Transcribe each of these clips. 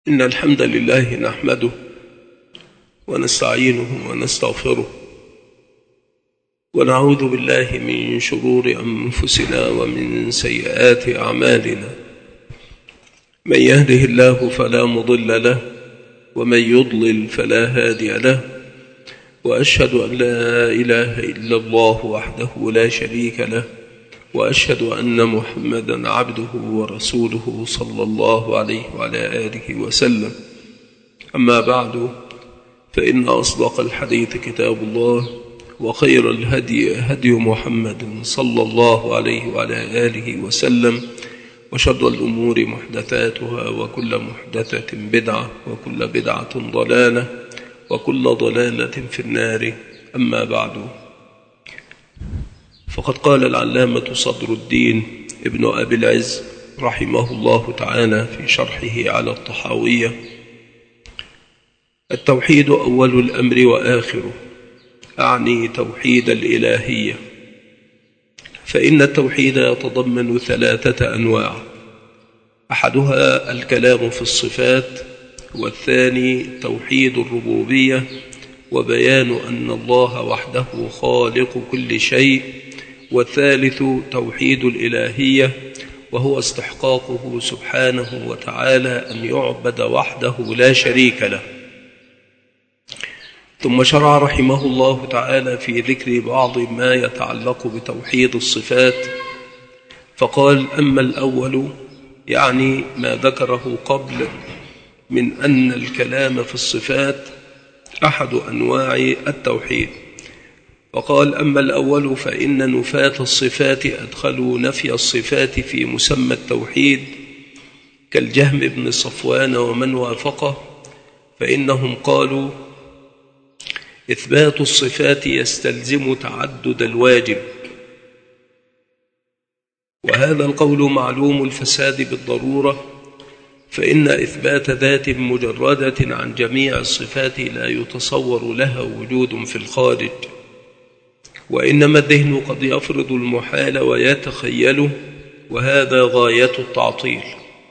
إن الحمد لله نحمده ونستعينه ونستغفره ونعوذ بالله من شرور أنفسنا ومن سيئات أعمالنا. من يهده الله فلا مضل له ومن يضلل فلا هادي له، وأشهد أن لا إله إلا الله وحده لا شريك له، وأشهد أن محمدا عبده ورسوله صلى الله عليه وعلى آله وسلم. أما بعد، فإن أصدق الحديث كتاب الله، وخير الهدي هدي محمد صلى الله عليه وعلى آله وسلم، وشر الأمور محدثاتها، وكل محدثة بدعة، وكل بدعة ضلالة، وكل ضلالة في النار. أما بعد، فقد قال العلامة صدر الدين ابن أبي العز رحمه الله تعالى في شرحه على الطحاوية: التوحيد أول الأمر وآخره، أعني توحيد الإلهية، فإن التوحيد يتضمن 3 أنواع: أحدها الكلام في الصفات، والثاني توحيد الربوبية وبيان أن الله وحده خالق كل شيء، والثالث توحيد الإلهية وهو استحقاقه سبحانه وتعالى أن يعبد وحده لا شريك له. ثم شرع رحمه الله تعالى في ذكر بعض ما يتعلق بتوحيد الصفات، فقال: أما الأول، يعني ما ذكره قبل من أن الكلام في الصفات أحد أنواع التوحيد، وقال: أما الأول فإن نفاة الصفات أدخلوا نفي الصفات في مسمى التوحيد كالجهم بن صفوان ومن وافقه، فإنهم قالوا: إثبات الصفات يستلزم تعدد الواجب، وهذا القول معلوم الفساد بالضرورة، فإن إثبات ذات مجردة عن جميع الصفات لا يتصور لها وجود في الخارج، وإنما الذهن قد يفرض المحال ويتخيله، وهذا غاية التعطيل.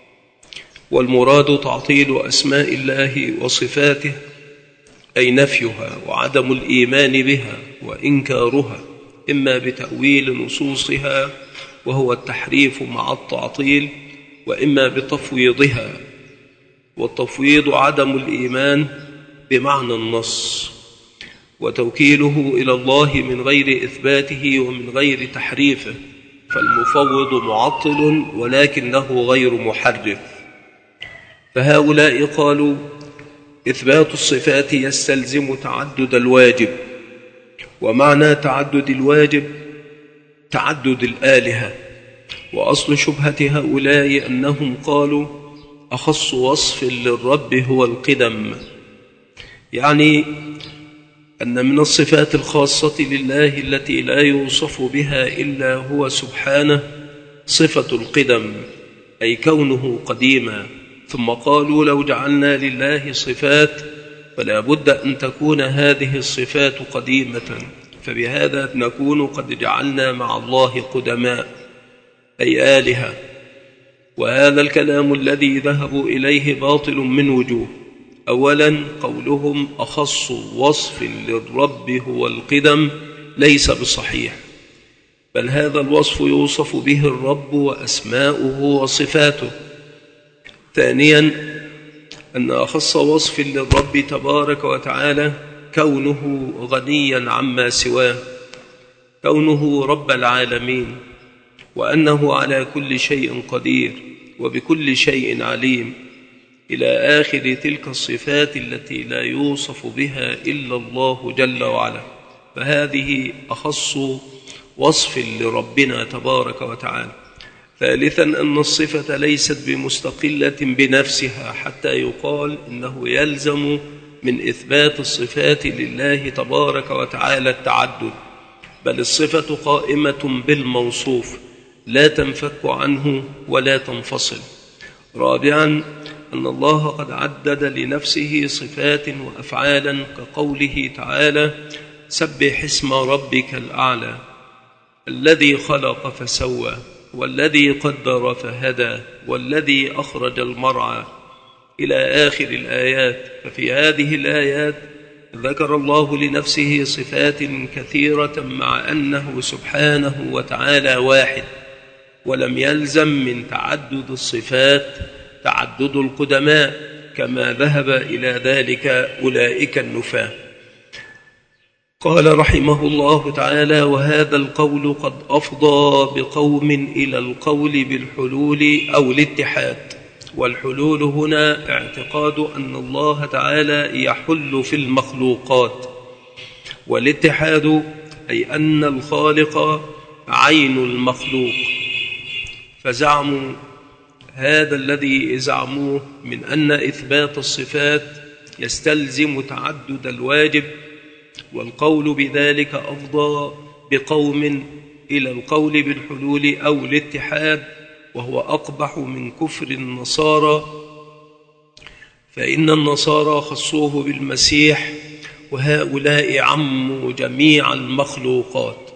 والمراد تعطيل أسماء الله وصفاته، أي نفيها وعدم الإيمان بها وإنكارها، إما بتأويل نصوصها وهو التحريف مع التعطيل، وإما بتفويضها، والتفويض عدم الإيمان بمعنى النص، وتوكيله إلى الله من غير إثباته ومن غير تحريفه، فالمفوض معطل ولكنه غير محرف. فهؤلاء قالوا: إثبات الصفات يستلزم تعدد الواجب، ومعنى تعدد الواجب تعدد الآلهة. وأصل شبهة هؤلاء أنهم قالوا: أخص وصف للرب هو القدم، يعني أن من الصفات الخاصة لله التي لا يوصف بها إلا هو سبحانه صفة القدم، أي كونه قديما. ثم قالوا: لو جعلنا لله صفات فلا بد أن تكون هذه الصفات قديمة، فبهذا نكون قد جعلنا مع الله قدماء، أي آلهة. وهذا الكلام الذي ذهبوا إليه باطل من وجوه: أولا، قولهم أخص وصف للرب هو القدم ليس بصحيح، بل هذا الوصف يوصف به الرب وأسماؤه وصفاته. ثانيا، أن أخص وصف للرب تبارك وتعالى كونه غنيا عما سواه، كونه رب العالمين، وأنه على كل شيء قدير وبكل شيء عليم، إلى آخر تلك الصفات التي لا يوصف بها إلا الله جل وعلا. فهذه أخص وصف لربنا تبارك وتعالى. ثالثا، أن الصفة ليست بمستقلة بنفسها حتى يقال إنه يلزم من إثبات الصفات لله تبارك وتعالى التعدد، بل الصفة قائمة بالموصوف لا تنفك عنه ولا تنفصل. رابعا، أن الله قد عدد لنفسه صفات وأفعالا كقوله تعالى: سبح اسم ربك الأعلى، الذي خلق فسوى، والذي قدر فهدى، والذي أخرج المرعى، إلى آخر الآيات. ففي هذه الآيات ذكر الله لنفسه صفات كثيرة مع أنه سبحانه وتعالى واحد، ولم يلزم من تعدد الصفات تعدد القدماء كما ذهب إلى ذلك أولئك النفاة. قال رحمه الله تعالى: وهذا القول قد أفضى بقوم إلى القول بالحلول أو الاتحاد. والحلول هنا اعتقاد أن الله تعالى يحل في المخلوقات، والاتحاد أي أن الخالق عين المخلوق. فزعموا هذا الذي زعموه من أن إثبات الصفات يستلزم تعدد الواجب، والقول بذلك أفضى بقوم إلى القول بالحلول أو الاتحاد، وهو أقبح من كفر النصارى، فإن النصارى خصوه بالمسيح، وهؤلاء عموا جميع المخلوقات.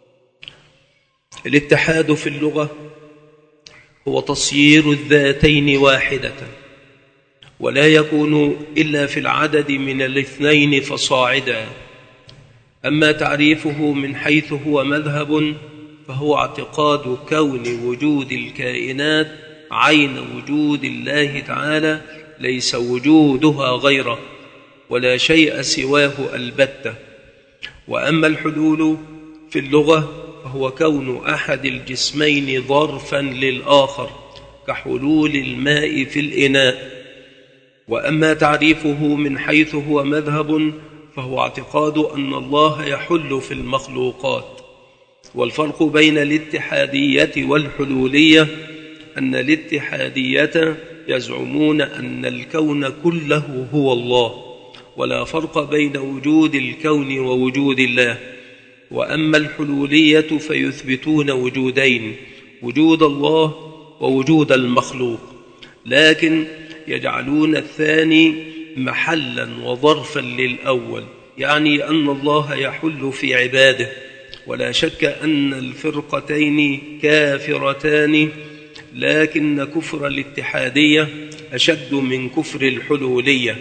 الاتحاد في اللغة هو تصيير الذاتين واحدة، ولا يكون إلا في العدد من الاثنين فصاعدا. أما تعريفه من حيث هو مذهب فهو اعتقاد كون وجود الكائنات عين وجود الله تعالى، ليس وجودها غيره ولا شيء سواه البتة. وأما الحلول في اللغة فهو كون أحد الجسمين ظرفا للآخر كحلول الماء في الإناء. وأما تعريفه من حيث هو مذهب فهو اعتقاد أن الله يحل في المخلوقات. والفرق بين الاتحادية والحلولية أن الاتحادية يزعمون أن الكون كله هو الله، ولا فرق بين وجود الكون ووجود الله. وأما الحلولية فيثبتون وجودين: وجود الله ووجود المخلوق، لكن يجعلون الثاني محلا وظرفا للأول، يعني أن الله يحل في عباده. ولا شك أن الفرقتين كافرتان، لكن كفر الاتحادية أشد من كفر الحلولية.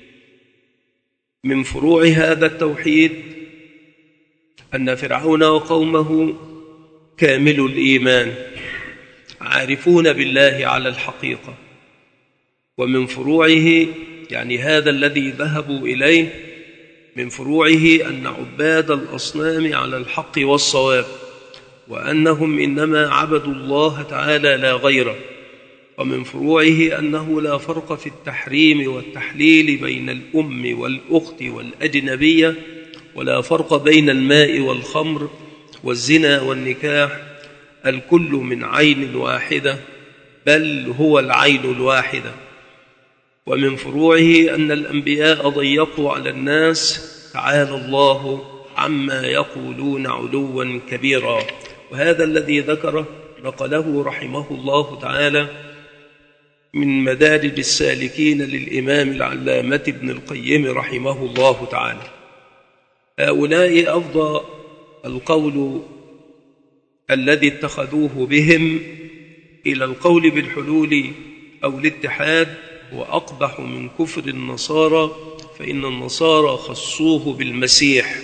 من فروع هذا التوحيد أن فرعون وقومه كامل الإيمان عارفون بالله على الحقيقة. ومن فروعه، يعني هذا الذي ذهبوا إليه، من فروعه أن عباد الأصنام على الحق والصواب، وأنهم إنما عبدوا الله تعالى لا غيره. ومن فروعه أنه لا فرق في التحريم والتحليل بين الأم والأخت والأجنبية، ولا فرق بين الماء والخمر والزنا والنكاح، الكل من عين واحدة، بل هو العين الواحدة. ومن فروعه أن الأنبياء ضيقوا على الناس، تعالى الله عما يقولون علوا كبيرا. وهذا الذي ذكره نقله رحمه الله تعالى من مدارج السالكين للإمام العلامة ابن القيم رحمه الله تعالى. هؤلاء أفضى القول الذي اتخذوه بهم إلى القول بالحلول أو الاتحاد، وأقبح من كفر النصارى، فإن النصارى خصوه بالمسيح.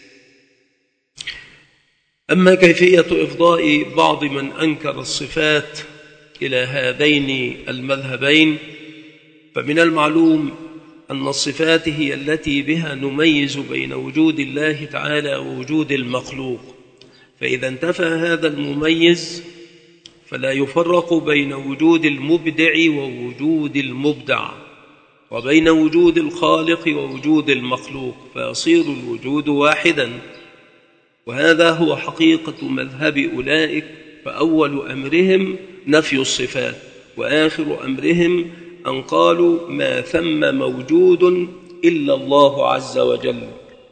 أما كيفية إفضاء بعض من أنكر الصفات إلى هذين المذهبين، فمن المعلوم أن الصفات هي التي بها نميز بين وجود الله تعالى ووجود المخلوق. فإذا انتفى هذا المميز فلا يفرق بين وجود المبدع ووجود المبدع، وبين وجود الخالق ووجود المخلوق، فيصير الوجود واحدا. وهذا هو حقيقة مذهب أولئك، فأول أمرهم نفي الصفات، وآخر أمرهم أن قالوا ما ثم موجود إلا الله عز وجل،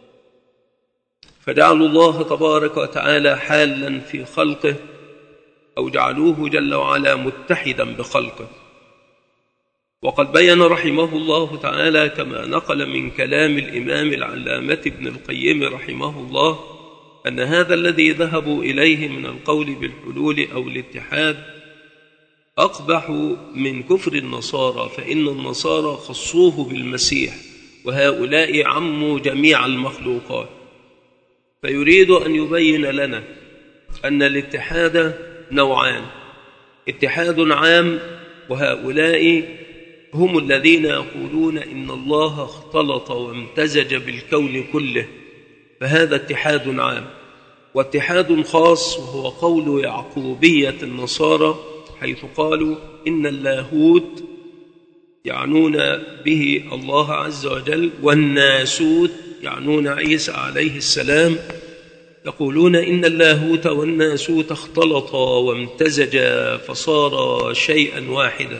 فجعلوا الله تبارك وتعالى حالا في خلقه، أو جعلوه جل وعلا متحدا بخلقه. وقد بين رحمه الله تعالى كما نقل من كلام الإمام العلامة ابن القيم رحمه الله أن هذا الذي ذهبوا إليه من القول بالحلول أو الاتحاد أقبح من كفر النصارى، فإن النصارى خصوه بالمسيح، وهؤلاء عموا جميع المخلوقات. فيريد أن يبين لنا أن الاتحاد نوعان: اتحاد عام، وهؤلاء هم الذين يقولون إن الله اختلط وامتزج بالكون كله، فهذا اتحاد عام. واتحاد خاص وهو قول يعقوبية النصارى، حيث قالوا إن اللاهوت يعنون به الله عز وجل، والناسوت يعنون عيسى عليه السلام، يقولون إن اللاهوت والناسوت اختلطا وامتزجا فصار شيئا واحدا.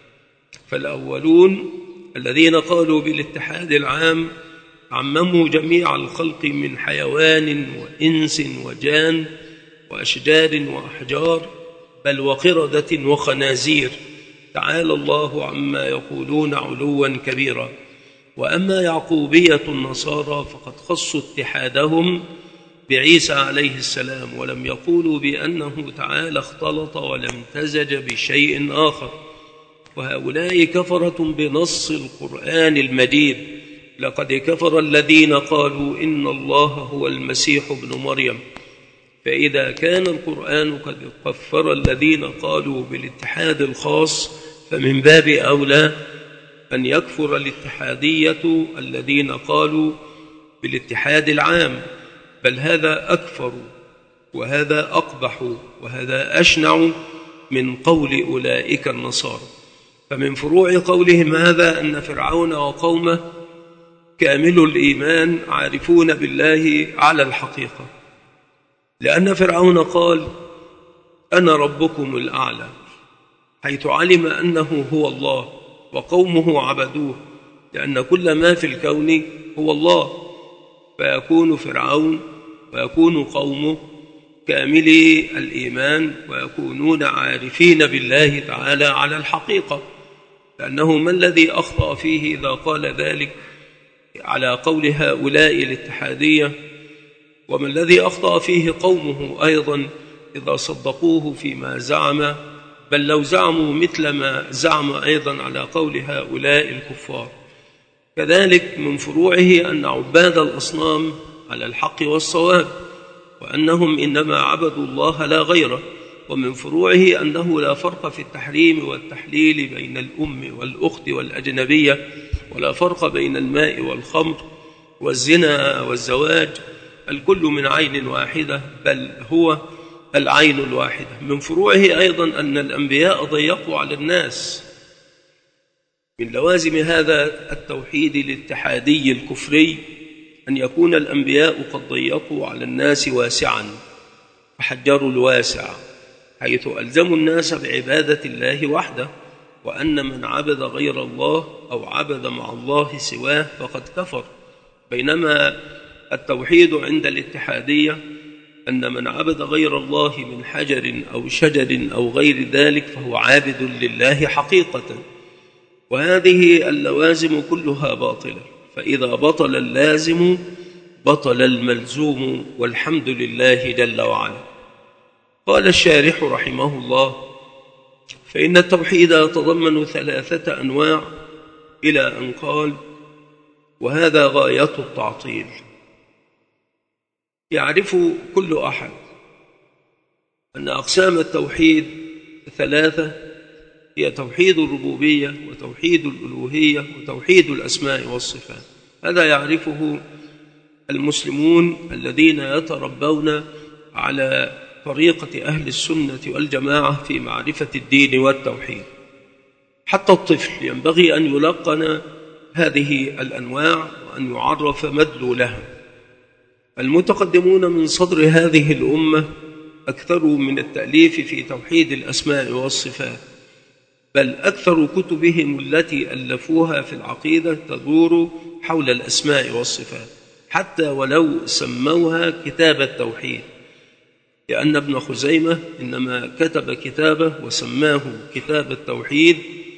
فالأولون الذين قالوا بالاتحاد العام عمموا جميع الخلق من حيوان وإنس وجان وأشجار وأحجار، بل وقردة وخنازير، تعالى الله عما يقولون علوا كبيرا. وأما يعقوبية النصارى فقد خصوا اتحادهم بعيسى عليه السلام، ولم يقولوا بأنه تعالى اختلط ولم امتزج بشيء آخر، وهؤلاء كفرة بنص القرآن المجيد. لقد كفر الذين قالوا إن الله هو المسيح ابن مريم. فإذا كان القرآن قد كفر الذين قالوا بالاتحاد الخاص، فمن باب أولى أن يكفر الاتحادية الذين قالوا بالاتحاد العام، بل هذا أكفر وهذا أقبح وهذا أشنع من قول أولئك النصارى. فمن فروع قولهم هذا أن فرعون وقومه كامل الإيمان عارفون بالله على الحقيقة، لأن فرعون قال أنا ربكم الأعلى، حيث علم أنه هو الله، وقومه عبدوه، لأن كل ما في الكون هو الله. فيكون فرعون ويكون قومه كاملي الإيمان ويكونون عارفين بالله تعالى على الحقيقة، لأنه ما الذي أخطأ فيه إذا قال ذلك على قول هؤلاء الاتحادية، وما الذي أخطأ فيه قومه أيضا إذا صدقوه فيما زعم، بل لو زعموا مثل ما زعم أيضا على قول هؤلاء الكفار. كذلك من فروعه أن عباد الأصنام على الحق والصواب، وأنهم إنما عبدوا الله لا غيره. ومن فروعه أنه لا فرق في التحريم والتحليل بين الأم والأخت والأجنبية، ولا فرق بين الماء والخمر والزنا والزواج، الكل من عين واحدة، بل هو العين الواحدة. من فروعه أيضا أن الأنبياء ضيقوا على الناس. من لوازم هذا التوحيد الاتحادي الكفري أن يكون الأنبياء قد ضيقوا على الناس واسعا، فحجروا الواسع، حيث ألزموا الناس بعبادة الله وحده، وأن من عبد غير الله أو عبد مع الله سواه فقد كفر. بينما التوحيد عند الاتحادية أن من عبد غير الله من حجر أو شجر أو غير ذلك فهو عابد لله حقيقة. وهذه اللوازم كلها باطلة، فإذا بطل اللازم بطل الملزوم، والحمد لله جل وعلا. قال الشارح رحمه الله: فإن التوحيد يتضمن 3 أنواع، إلى أن قال: وهذا غاية التعطيل. يعرف كل أحد أن أقسام التوحيد 3 هي توحيد الربوبية وتوحيد الألوهية وتوحيد الأسماء والصفات. هذا يعرفه المسلمون الذين يتربون على طريقة أهل السنة والجماعة في معرفة الدين والتوحيد. حتى الطفل ينبغي أن يلقن هذه الأنواع وأن يعرف مدلولها. المتقدمون من صدر هذه الأمة أكثروا من التأليف في توحيد الأسماء والصفات، بل أكثر كتبهم التي ألفوها في العقيدة تدور حول الأسماء والصفات، حتى ولو سموها كتاب التوحيد، لأن ابن خزيمة إنما كتب كتابه وسماه كتاب التوحيد،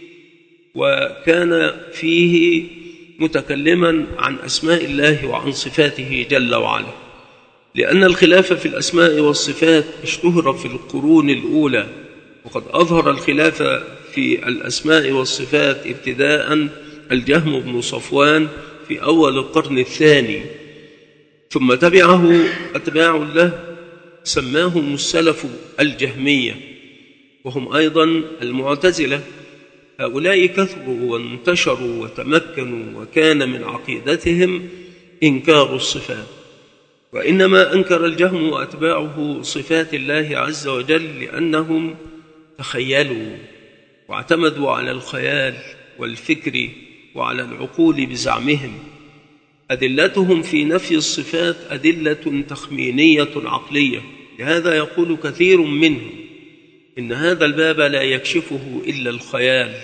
وكان فيه متكلما عن أسماء الله وعن صفاته جل وعلا، لأن الخلاف في الأسماء والصفات اشتهر في القرون الأولى، وقد أظهر الخلاف في الأسماء والصفات ابتداء الجهم بن صفوان في أول القرن الثاني، ثم تبعه أتباع له سماهم السلف الجهمية، وهم أيضا المعتزلة. هؤلاء كثروا وانتشروا وتمكنوا، وكان من عقيدتهم إنكار الصفات، وإنما أنكر الجهم وأتباعه صفات الله عز وجل لأنهم تخيلوا واعتمدوا على الخيال والفكر وعلى العقول بزعمهم. أدلتهم في نفي الصفات أدلة تخمينية عقلية، لهذا يقول كثير منهم إن هذا الباب لا يكشفه إلا الخيال،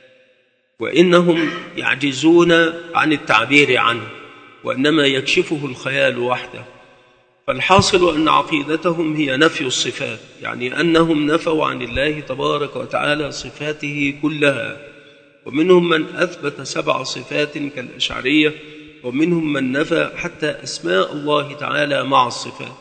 وإنهم يعجزون عن التعبير عنه، وإنما يكشفه الخيال وحده. فالحاصل أن عقيدتهم هي نفي الصفات، يعني أنهم نفوا عن الله تبارك وتعالى صفاته كلها، ومنهم من أثبت 7 صفات كالأشعرية، ومنهم من نفى حتى أسماء الله تعالى مع الصفات.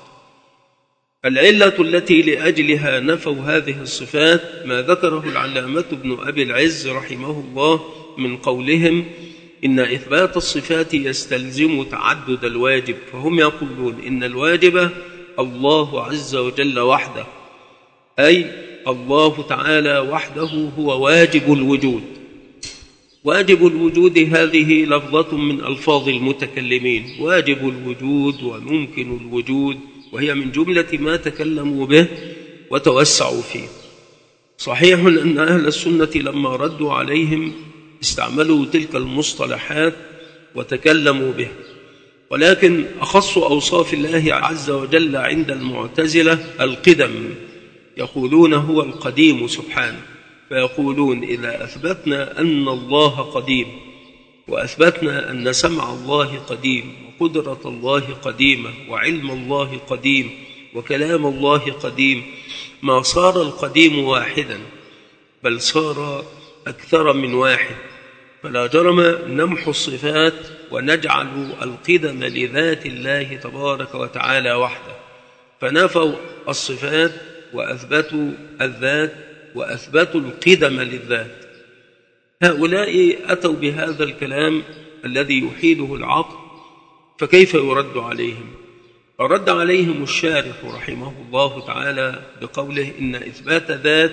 العلة التي لأجلها نفوا هذه الصفات ما ذكره العلامة ابن أبي العز رحمه الله من قولهم إن إثبات الصفات يستلزم تعدد الواجب، فهم يقولون إن الواجب الله عز وجل وحده، أي الله تعالى وحده هو واجب الوجود. واجب الوجود هذه لفظة من ألفاظ المتكلمين، واجب الوجود وممكن الوجود، وهي من جملة ما تكلموا به وتوسعوا فيه. صحيح أن أهل السنة لما ردوا عليهم استعملوا تلك المصطلحات وتكلموا به، ولكن أخص أوصاف الله عز وجل عند المعتزلة القدم، يقولون هو القديم سبحانه، فيقولون إذا أثبتنا أن الله قديم، وأثبتنا أن سمع الله قديم، وقدرة الله قديمة، وعلم الله قديم، وكلام الله قديم، ما صار القديم واحدا بل صار أكثر من واحد، فلا جرم نمحو الصفات ونجعل القدم لذات الله تبارك وتعالى وحده، فنفوا الصفات وأثبتوا الذات وأثبتوا القدم للذات. هؤلاء أتوا بهذا الكلام الذي يحيله العقل، فكيف يرد عليهم؟ رد عليهم الشارح رحمه الله تعالى بقوله إن إثبات ذات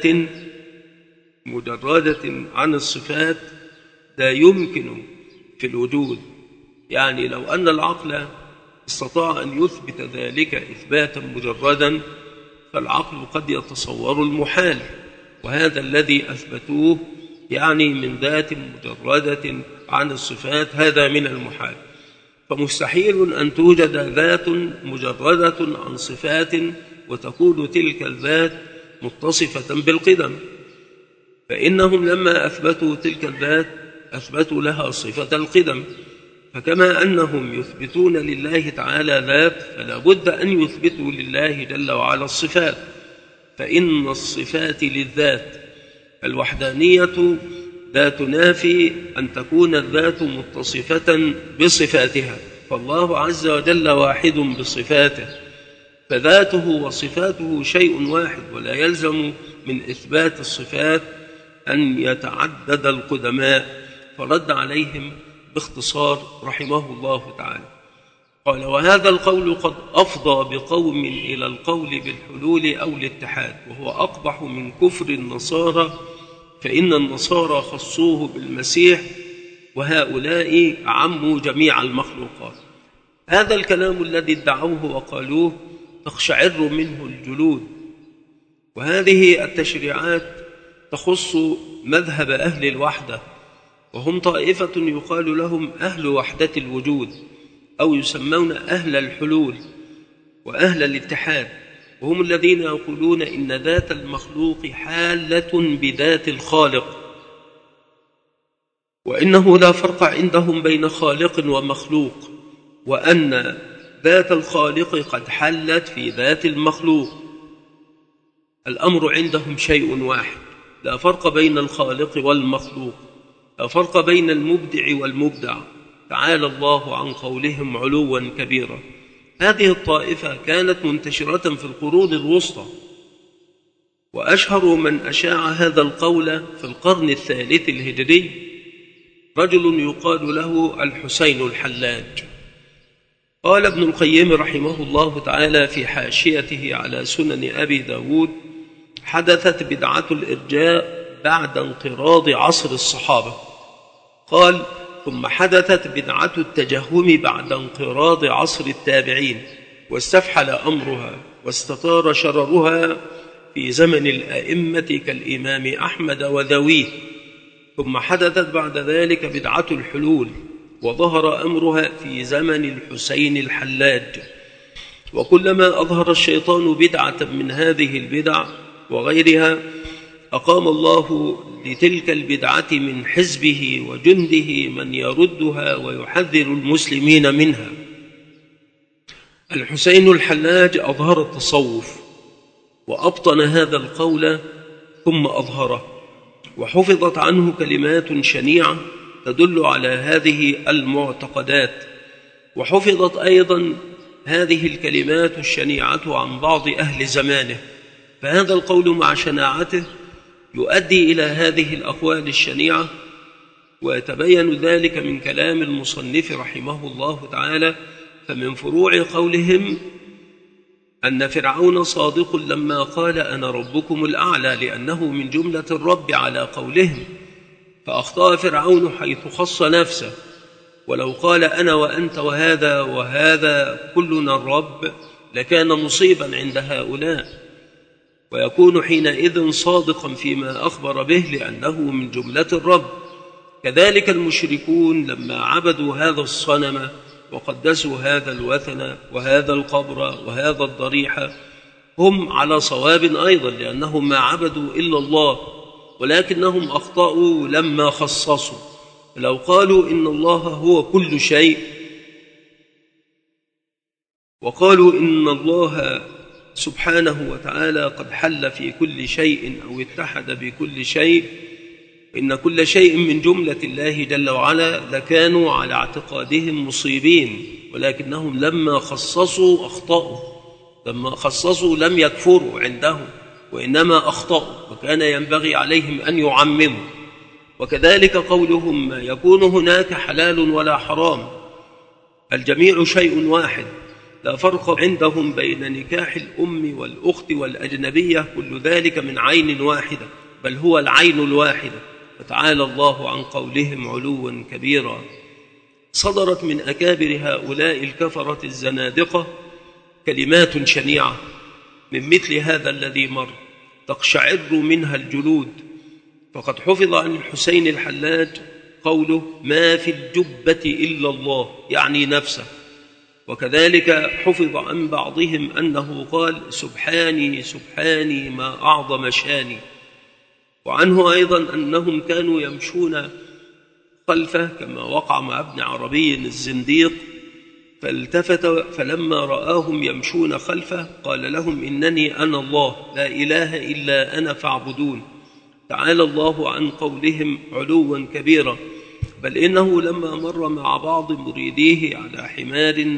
مجردة عن الصفات لا يمكن في الوجود، يعني لو أن العقل استطاع أن يثبت ذلك إثباتا مجردا فالعقل قد يتصور المحال، وهذا الذي أثبتوه يعني من ذات مجردة عن الصفات هذا من المحال، فمستحيل أن توجد ذات مجردة عن صفات وتكون تلك الذات متصفة بالقدم، فإنهم لما أثبتوا تلك الذات أثبتوا لها صفة القدم، فكما أنهم يثبتون لله تعالى ذات فلا بد أن يثبتوا لله جل وعلا الصفات، فإن الصفات للذات الوحدانية لا تنافي أن تكون الذات متصفة بصفاتها، فالله عز وجل واحد بصفاته، فذاته وصفاته شيء واحد، ولا يلزم من إثبات الصفات أن يتعدد القدماء. فرد عليهم باختصار رحمه الله تعالى قال وهذا القول قد أفضى بقوم إلى القول بالحلول أو الاتحاد، وهو أقبح من كفر النصارى، فإن النصارى خصوه بالمسيح وهؤلاء عموا جميع المخلوقات. هذا الكلام الذي ادعوه وقالوه تقشعر منه الجلود، وهذه التشريعات تخص مذهب أهل الوحدة، وهم طائفة يقال لهم أهل وحدة الوجود، أو يسمون أهل الحلول وأهل الاتحاد، وهم الذين يقولون إن ذات المخلوق حالة بذات الخالق، وإنه لا فرق عندهم بين خالق ومخلوق، وأن ذات الخالق قد حلت في ذات المخلوق. الأمر عندهم شيء واحد، لا فرق بين الخالق والمخلوق، لا فرق بين المبدع والمبدع، تعالى الله عن قولهم علوا كبيرا. هذه الطائفة كانت منتشرة في القرون الوسطى، وأشهر من أشاع هذا القول في القرن الثالث الهجري رجل يقال له الحسين الحلاج. قال ابن القيم رحمه الله تعالى في حاشيته على سنن أبي داود: حدثت بدعة الإرجاء بعد انقراض عصر الصحابة. قال: ثم حدثت بدعة التجهم بعد انقراض عصر التابعين، واستفحل أمرها واستطار شررها في زمن الأئمة كالإمام أحمد وذويه. ثم حدثت بعد ذلك بدعة الحلول، وظهر أمرها في زمن الحسين الحلاج. وكلما أظهر الشيطان بدعة من هذه البدع وغيرها أقام الله لتلك البدعة من حزبه وجنده من يردها ويحذر المسلمين منها. الحسين الحلاج أظهر التصوف وأبطن هذا القول ثم أظهره، وحفظت عنه كلمات شنيعة تدل على هذه المعتقدات، وحفظت أيضا هذه الكلمات الشنيعة عن بعض أهل زمانه، فهذا القول مع شناعته يؤدي إلى هذه الأقوال الشنيعة. ويتبين ذلك من كلام المصنف رحمه الله تعالى: فمن فروع قولهم أن فرعون صادق لما قال أنا ربكم الأعلى، لأنه من جملة الرب على قولهم، فأخطأ فرعون حيث خص نفسه، ولو قال أنا وأنت وهذا وهذا كلنا الرب لكان مصيبا عند هؤلاء، ويكون حينئذ صادقا فيما أخبر به لأنه من جملة الرب. كذلك المشركون لما عبدوا هذا الصنم وقدسوا هذا الوثن وهذا القبر وهذا الضريح هم على صواب أيضا، لأنهم ما عبدوا إلا الله، ولكنهم أخطأوا لما خصصوا. لو قالوا إن الله هو كل شيء، وقالوا إن الله سبحانه وتعالى قد حل في كل شيء أو اتحد بكل شيء، إن كل شيء من جملة الله جل وعلا، لكانوا على اعتقادهم مصيبين، ولكنهم لما خصصوا أخطأوا، لما خصصوا لم يكفروا عندهم وإنما أخطأوا، وكان ينبغي عليهم أن يعمموا. وكذلك قولهم ما يكون هناك حلال ولا حرام، الجميع شيء واحد، لا فرق عندهم بين نكاح الأم والأخت والأجنبية، كل ذلك من عين واحدة، بل هو العين الواحدة. وتعالى الله عن قولهم علوا كبيرا. صدرت من أكابر هؤلاء الكفرة الزنادقة كلمات شنيعة من مثل هذا الذي مر تقشعر منها الجلود. فقد حفظ عن الحسين الحلاج قوله ما في الجبة إلا الله، يعني نفسه. وكذلك حفظ عن بعضهم أنه قال سبحاني سبحاني ما أعظم شاني. وعنه أيضا أنهم كانوا يمشون خلفه كما وقع مع ابن عربي الزنديق، فالتفت فلما رآهم يمشون خلفه قال لهم إنني أنا الله لا إله إلا أنا فاعبدون. تعالى الله عن قولهم علوا كبيرا. بل إنه لما مر مع بعض مريديه على حمار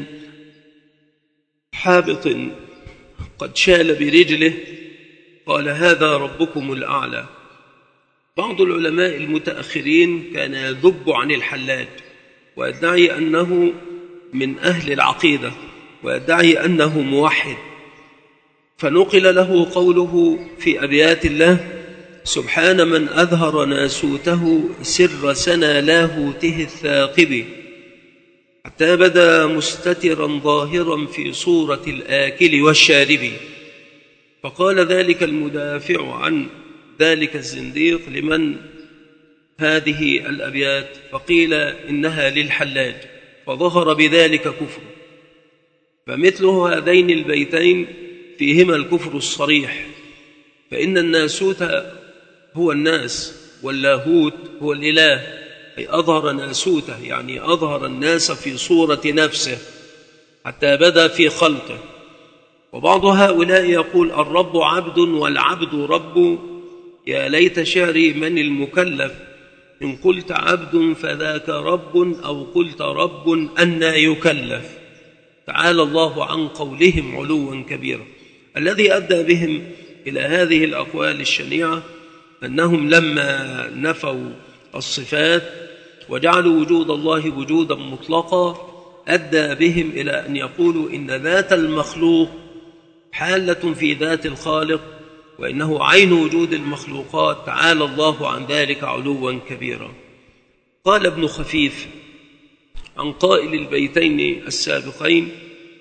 حابط قد شال برجله قال هذا ربكم الأعلى. بعض العلماء المتأخرين كان يذب عن الحلاج ويدعي أنه من أهل العقيدة ويدعي أنه موحد، فنقل له قوله في أبيات الله سبحان من أظهر ناسوته سر سنا لاهوته الثاقب، حتى بدا مستترا ظاهرا في صورة الآكل والشارب. فقال ذلك المدافع عن ذلك الزنديق لمن هذه الأبيات، فقيل إنها للحلاج، فظهر بذلك كفر. فمثل هذين البيتين فيهما الكفر الصريح، فإن الناسوت هو الناس واللاهوت هو الإله، أي أظهر ناسوته يعني أظهر الناس في صورة نفسه حتى بدا في خلقه. وبعض هؤلاء يقول الرب عبد والعبد رب، يا ليت شعري من المكلف إن قلت عبد فذاك رب أو قلت رب أنى يكلف. تعالى الله عن قولهم علوا كبيرا. الذي أدى بهم إلى هذه الأقوال الشنيعة أنهم لما نفوا الصفات وجعلوا وجود الله وجودا مطلقا أدى بهم إلى أن يقولوا إن ذات المخلوق حالة في ذات الخالق، وإنه عين وجود المخلوقات، تعالى الله عن ذلك علوا كبيرا. قال ابن خفيف عن قائل البيتين السابقين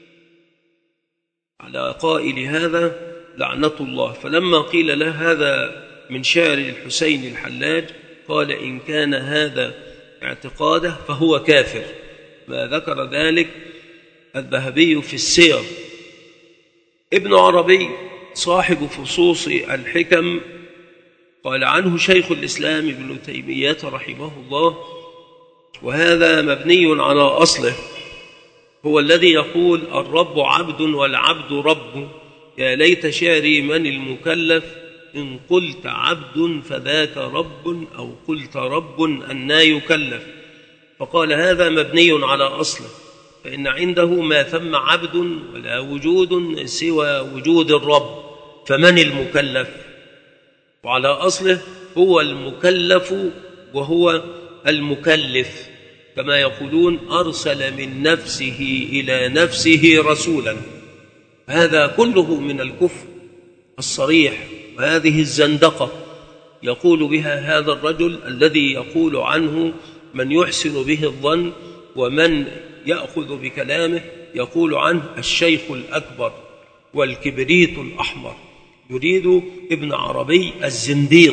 على قائل هذا لعنة الله، فلما قيل له هذا من شعر الحسين الحلاج قال إن كان هذا اعتقاده فهو كافر، ما ذكر ذلك الذهبي في السير. ابن عربي صاحب فصوص الحكم قال عنه شيخ الإسلام ابن تيمية رحمه الله، وهذا مبني على أصله، هو الذي يقول الرب عبد والعبد رب، يا ليت شعري من المكلف، إن قلت عبد فذاك رب، أو قلت رب أنى يكلف. فقال هذا مبني على أصله، فإن عنده ما ثم عبد ولا وجود سوى وجود الرب، فمن المكلف؟ وعلى أصله هو المكلف وهو المكلف، كما يقولون أرسل من نفسه إلى نفسه رسولا. هذا كله من الكفر الصريح، وهذه الزندقة يقول بها هذا الرجل الذي يقول عنه من يحسن به الظن ومن يأخذ بكلامه، يقول عنه الشيخ الأكبر والكبريت الأحمر، يريد ابن عربي الزنديق.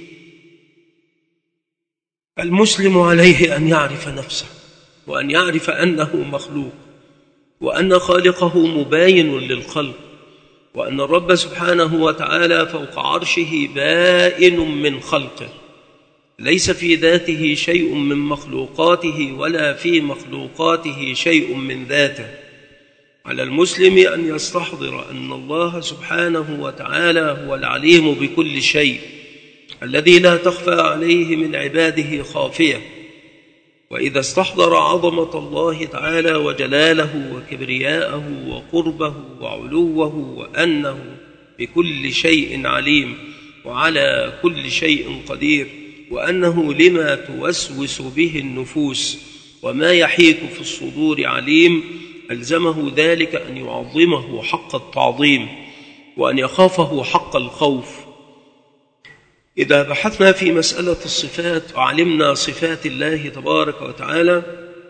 المسلم عليه أن يعرف نفسه، وأن يعرف أنه مخلوق، وأن خالقه مباين للخلق، وأن الرب سبحانه وتعالى فوق عرشه بائن من خلقه، ليس في ذاته شيء من مخلوقاته ولا في مخلوقاته شيء من ذاته. على المسلم أن يستحضر أن الله سبحانه وتعالى هو العليم بكل شيء، الذي لا تخفى عليه من عباده خافية. وإذا استحضر عظمة الله تعالى وجلاله وكبرياءه وقربه وعلوه، وأنه بكل شيء عليم وعلى كل شيء قدير، وأنه لما توسوس به النفوس وما يحيك في الصدور عليم، ألزمه ذلك أن يعظمه حق التعظيم وأن يخافه حق الخوف. إذا بحثنا في مسألة الصفات وعلمنا صفات الله تبارك وتعالى،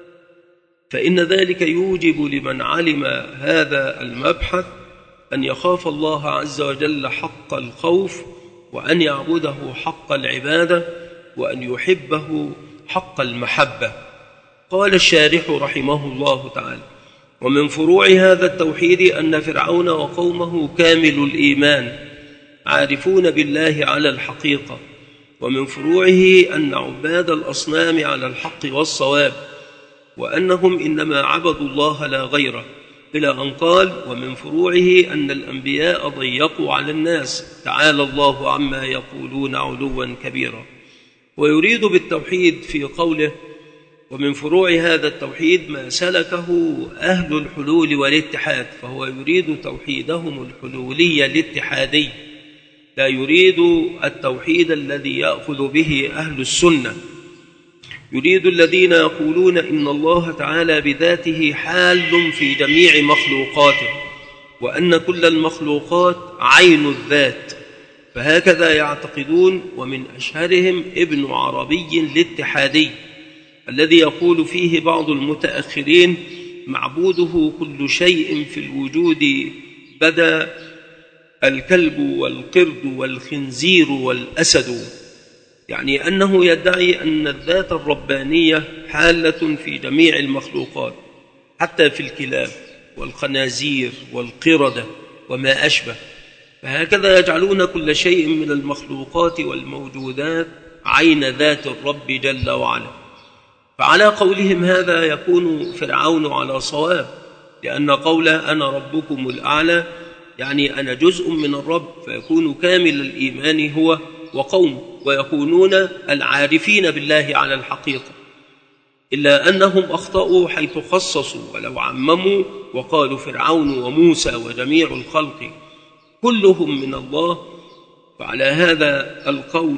فإن ذلك يوجب لمن علم هذا المبحث أن يخاف الله عز وجل حق الخوف، وأن يعبده حق العبادة، وأن يحبه حق المحبة. قال الشارح رحمه الله تعالى ومن فروع هذا التوحيد أن فرعون وقومه كامل الإيمان عارفون بالله على الحقيقة، ومن فروعه أن عباد الأصنام على الحق والصواب، وأنهم إنما عبدوا الله لا غيره، إلى أن قال ومن فروعه أن الأنبياء ضيقوا على الناس، تعالى الله عما يقولون علوا كبيرا. ويريد بالتوحيد في قوله ومن فروع هذا التوحيد ما سلكه أهل الحلول والاتحاد، فهو يريد توحيدهم الحلولي الاتحادي، لا يريد التوحيد الذي يأخذ به أهل السنة. يريد الذين يقولون إن الله تعالى بذاته حال في جميع مخلوقاته، وأن كل المخلوقات عين الذات، فهكذا يعتقدون. ومن أشهرهم ابن عربي الاتحادي الذي يقول فيه بعض المتأخرين معبوده كل شيء في الوجود بدا الكلب والقرد والخنزير والأسد، يعني أنه يدعي أن الذات الربانية حالة في جميع المخلوقات، حتى في الكلاب والخنازير والقردة وما أشبه. فهكذا يجعلون كل شيء من المخلوقات والموجودات عين ذات الرب جل وعلا. فعلى قولهم هذا يكون فرعون على صواب، لأن قوله أنا ربكم الأعلى يعني أنا جزء من الرب، فيكون كامل الإيمان هو وقوم، ويكونون العارفين بالله على الحقيقة. إلا أنهم أخطأوا حيث خصصوا ولو عمموا وقالوا فرعون وموسى وجميع الخلق، كلهم من الله. وعلى هذا القول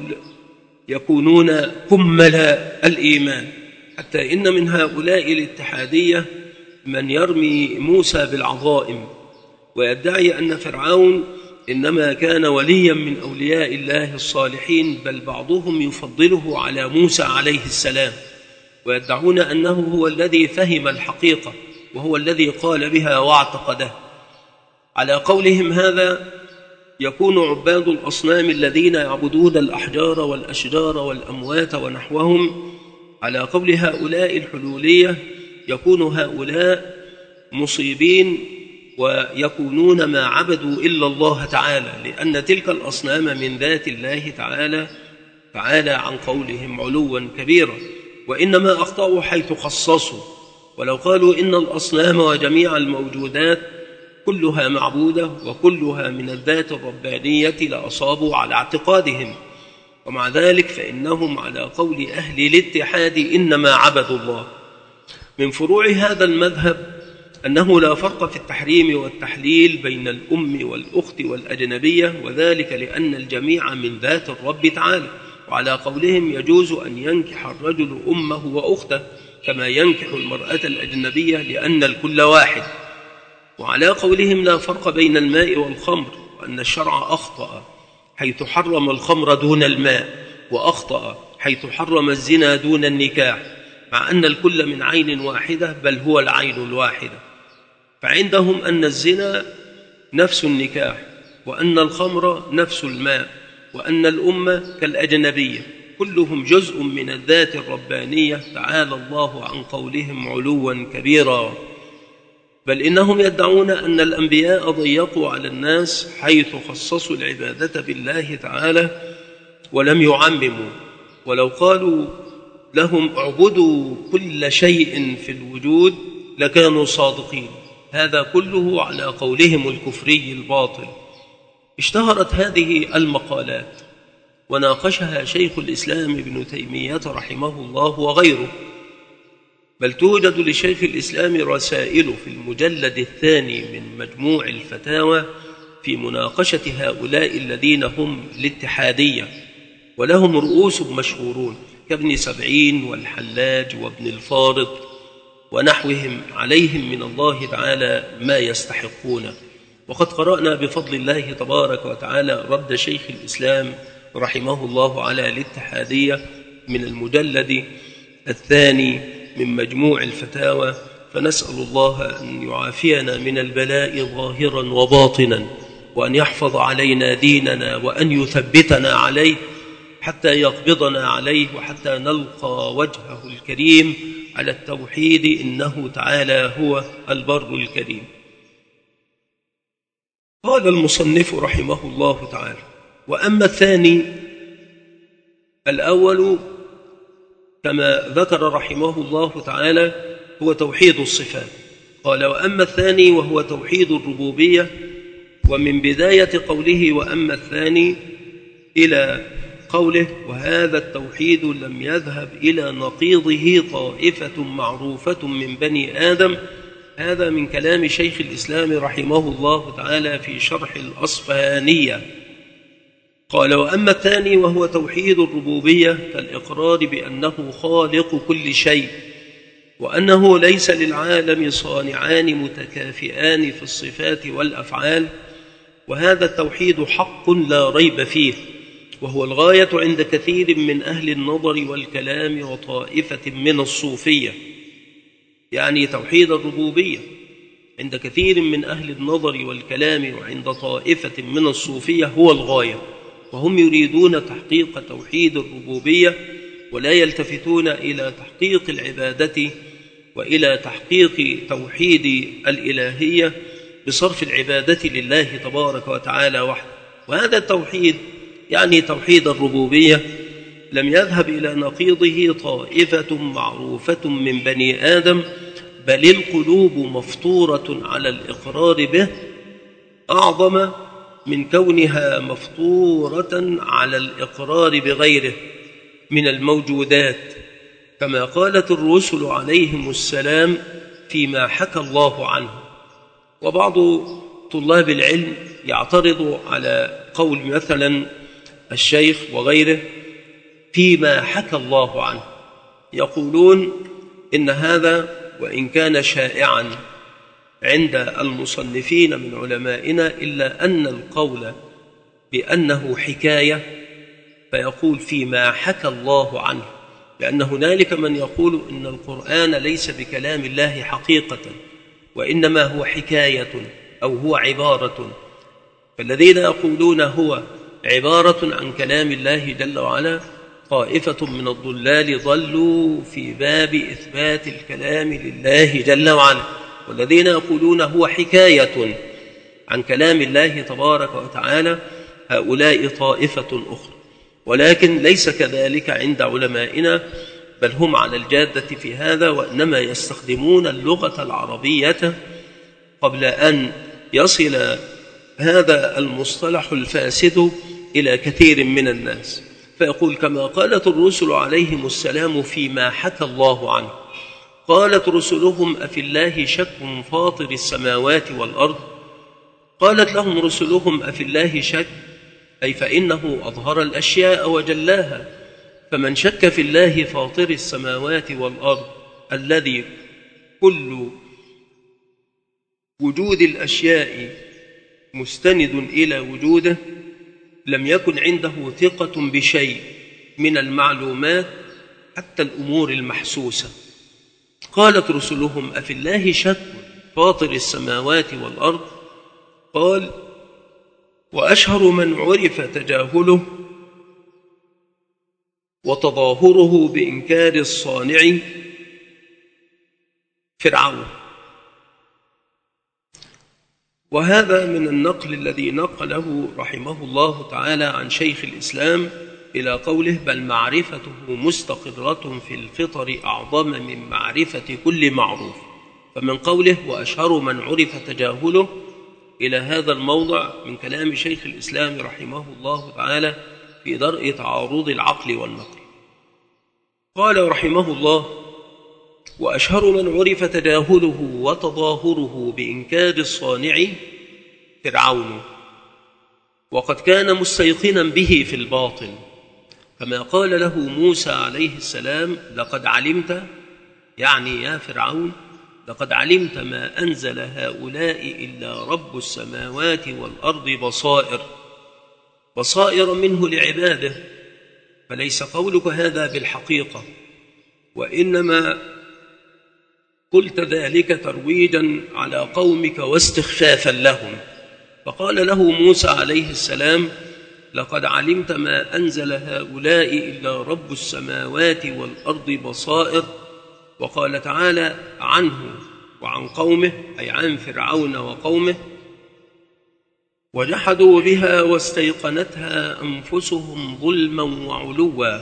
يكونون كمل الإيمان، حتى إن من هؤلاء الاتحادية من يرمي موسى بالعظائم ويدعي أن فرعون إنما كان وليا من أولياء الله الصالحين، بل بعضهم يفضله على موسى عليه السلام، ويدعون أنه هو الذي فهم الحقيقة وهو الذي قال بها واعتقده. على قولهم هذا يكون عباد الأصنام الذين يعبدون الأحجار والأشجار والأموات ونحوهم، على قول هؤلاء الحلولية يكون هؤلاء مصيبين ويكونون ما عبدوا إلا الله تعالى، لأن تلك الأصنام من ذات الله تعالى عن قولهم علوا كبيرا، وإنما أخطأوا حيث خصصوا. ولو قالوا إن الأصنام وجميع الموجودات كلها معبودة وكلها من الذات الربانية لأصابوا على اعتقادهم، ومع ذلك فإنهم على قول أهل الاتحاد إنما عبدوا الله. من فروع هذا المذهب أنه لا فرق في التحريم والتحليل بين الأم والأخت والأجنبية، وذلك لأن الجميع من ذات الرب تعالى. وعلى قولهم يجوز أن ينكح الرجل أمه وأخته كما ينكح المرأة الأجنبية لأن الكل واحد. وعلى قولهم لا فرق بين الماء والخمر، وأن الشرع أخطأ حيث حرم الخمر دون الماء، وأخطأ حيث حرم الزنا دون النكاح، مع أن الكل من عين واحدة بل هو العين الواحدة. فعندهم أن الزنا نفس النكاح، وأن الخمر نفس الماء، وأن الأمة كالأجنبية، كلهم جزء من الذات الربانية تعالى الله عن قولهم علوا كبيرا. بل إنهم يدعون أن الأنبياء ضيقوا على الناس حيث خصصوا العبادة بالله تعالى ولم يعمموا، ولو قالوا لهم اعبدوا كل شيء في الوجود لكانوا صادقين. هذا كله على قولهم الكفري الباطل. اشتهرت هذه المقالات وناقشها شيخ الإسلام ابن تيمية رحمه الله وغيره، بل توجد لشيخ الإسلام رسائل في المجلد الثاني من مجموع الفتاوى في مناقشة هؤلاء الذين هم الاتحادية، ولهم رؤوس مشهورون كابن سبعين والحلاج وابن الفارض ونحوهم، عليهم من الله تعالى ما يستحقون. وقد قرأنا بفضل الله تبارك وتعالى رد شيخ الإسلام رحمه الله على الاتحادية من المجلد الثاني من مجموع الفتاوى، فنسأل الله أن يعافينا من البلاء ظاهرا وباطنا، وأن يحفظ علينا ديننا، وأن يثبتنا عليه حتى يقبضنا عليه، وحتى نلقى وجهه الكريم على التوحيد، إنه تعالى هو البر الكريم. قال المصنف رحمه الله تعالى: وأما الثاني، الأول كما ذكر رحمه الله تعالى هو توحيد الصفات. قال: وأما الثاني وهو توحيد الربوبية. ومن بداية قوله وأما الثاني إلى قوله وهذا التوحيد لم يذهب إلى نقيضه طائفة معروفة من بني آدم، هذا من كلام شيخ الإسلام رحمه الله تعالى في شرح الأصفهانية. قال: وأما الثاني وهو توحيد الربوبية كالإقرار بأنه خالق كل شيء، وأنه ليس للعالم صانعان متكافئان في الصفات والأفعال، وهذا التوحيد حق لا ريب فيه، وهو الغاية عند كثير من أهل النظر والكلام وطائفة من الصوفية. يعني توحيد الربوبية عند كثير من أهل النظر والكلام وعند طائفة من الصوفية هو الغاية، وهم يريدون تحقيق توحيد الربوبية ولا يلتفتون إلى تحقيق العبادة وإلى تحقيق توحيد الإلهية بصرف العبادة لله تبارك وتعالى وحده. وهذا التوحيد يعني توحيد الربوبية لم يذهب إلى نقيضه طائفة معروفة من بني آدم، بل القلوب مفطورة على الإقرار به أعظم من كونها مفطورة على الإقرار بغيره من الموجودات، كما قالت الرسل عليهم السلام فيما حكى الله عنه. وبعض طلاب العلم يعترضوا على قول مثلا الشيخ وغيره فيما حكى الله عنه، يقولون إن هذا وإن كان شائعا عند المصنفين من علمائنا إلا أن القول بأنه حكاية فيقول فيما حكى الله عنه، لأن هنالك من يقول إن القرآن ليس بكلام الله حقيقة وإنما هو حكاية أو هو عبارة. فالذين يقولون هو عبارة عن كلام الله جل وعلا طائفة من الضلال ضلوا في باب إثبات الكلام لله جل وعلا، والذين يقولون هو حكاية عن كلام الله تبارك وتعالى هؤلاء طائفة أخرى، ولكن ليس كذلك عند علمائنا، بل هم على الجادة في هذا، وإنما يستخدمون اللغة العربية قبل أن يصل هذا المصطلح الفاسد إلى كثير من الناس، فيقول كما قالت الرسل عليهم السلام فيما حكى الله عنه، قالت رسلهم أفي الله شك فاطر السماوات والأرض، قالت لهم رسلهم أفي الله شك أي فإنه أظهر الأشياء وجلاها، فمن شك في الله فاطر السماوات والأرض الذي كل وجود الأشياء مستند إلى وجوده لم يكن عنده ثقة بشيء من المعلومات حتى الأمور المحسوسة. قالت رسلهم أفي الله شك فاطر السماوات والأرض، قال وأشهر من عرف تجاهله وتظاهره بإنكار الصانع فرعون. وهذا من النقل الذي نقله رحمه الله تعالى عن شيخ الإسلام إلى قوله بل معرفته مستقرة في الفطر أعظم من معرفة كل معروف. فمن قوله وأشهر من عرف تجاهله إلى هذا الموضع من كلام شيخ الإسلام رحمه الله تعالى في درء تعارض العقل والنقل. قال رحمه الله وأشهر من عرف تجاهله وتظاهره بإنكار الصانع فرعون، وقد كان مستيقنا به في الباطل، كما قال له موسى عليه السلام لقد علمت، يعني يا فرعون لقد علمت ما أنزل هؤلاء إلا رب السماوات والأرض بصائر منه لعباده، فليس قولك هذا بالحقيقة، وإنما قلت ذلك ترويجا على قومك واستخفافا لهم. فقال له موسى عليه السلام لقد علمت ما أنزل هؤلاء إلا رب السماوات والأرض بصائر. وقال تعالى عنه وعن قومه أي عن فرعون وقومه وجحدوا بها واستيقنتها أنفسهم ظلما وعلوا،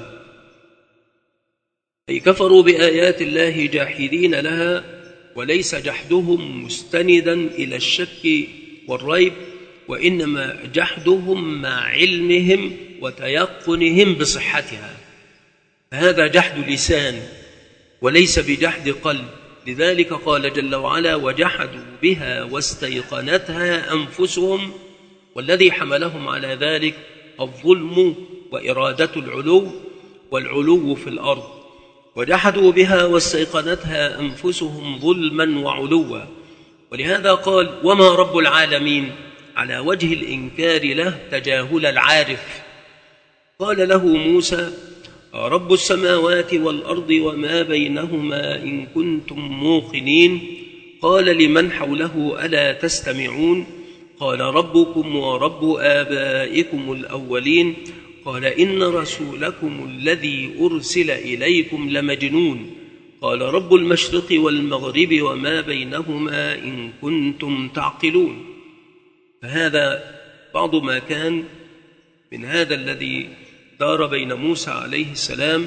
أي كفروا بآيات الله جاحدين لها، وليس جحدهم مستندا إلى الشك والريب، وإنما جحدهم مع علمهم وتيقنهم بصحتها، فهذا جحد لسان وليس بجحد قلب. لذلك قال جل وعلا وجحدوا بها واستيقنتها أنفسهم، والذي حملهم على ذلك الظلم وإرادة العلو والعلو في الأرض. وجحدوا بها واستيقنتها أنفسهم ظلما وعلوا، ولهذا قال وما رب العالمين على وجه الإنكار له تجاهل العارف. قال له موسى رب السماوات والأرض وما بينهما إن كنتم موقنين. قال لمن حوله ألا تستمعون؟ قال ربكم ورب آبائكم الأولين. قال إن رسولكم الذي أرسل إليكم لمجنون. قال رب المشرق والمغرب وما بينهما إن كنتم تعقلون. فهذا بعض ما كان من هذا الذي دار بين موسى عليه السلام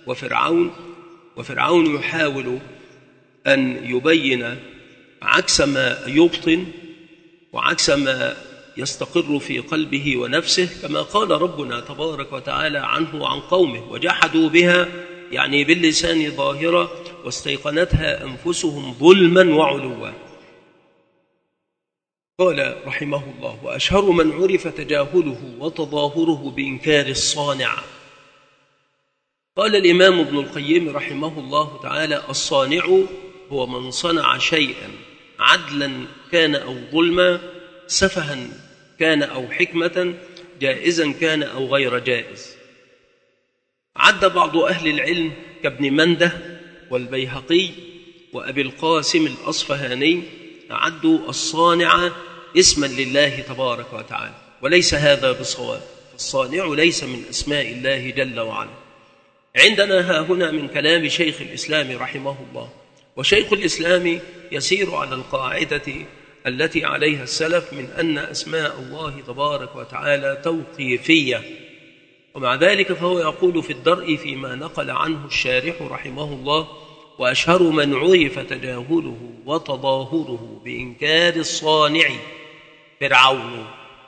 وفرعون يحاول أن يبين عكس ما يبطن وعكس ما يستقر في قلبه ونفسه، كما قال ربنا تبارك وتعالى عنه وعن قومه وجحدوا بها يعني باللسان ظاهرة واستيقنتها أنفسهم ظلما وعلوا. قال رحمه الله: وأشهر من عرف تجاهله وتظاهره بإنكار الصانع. قال الإمام ابن القيم رحمه الله تعالى: الصانع هو من صنع شيئا عدلا كان أو ظلما، سفها كان أو حكمة، جائزا كان أو غير جائز. عد بعض أهل العلم كابن منده والبيهقي وأبي القاسم الأصفهاني عدوا الصانع اسما لله تبارك وتعالى، وليس هذا بصواب. الصانع ليس من أسماء الله جل وعلا. عندنا ها هنا من كلام شيخ الإسلام رحمه الله، وشيخ الإسلام يسير على القاعدة التي عليها السلف من أن أسماء الله تبارك وتعالى توقيفية، ومع ذلك فهو يقول في الدرء فيما نقل عنه الشارح رحمه الله: وأشهر من عرف تجاهله وتظاهره بإنكار الصانع فرعون.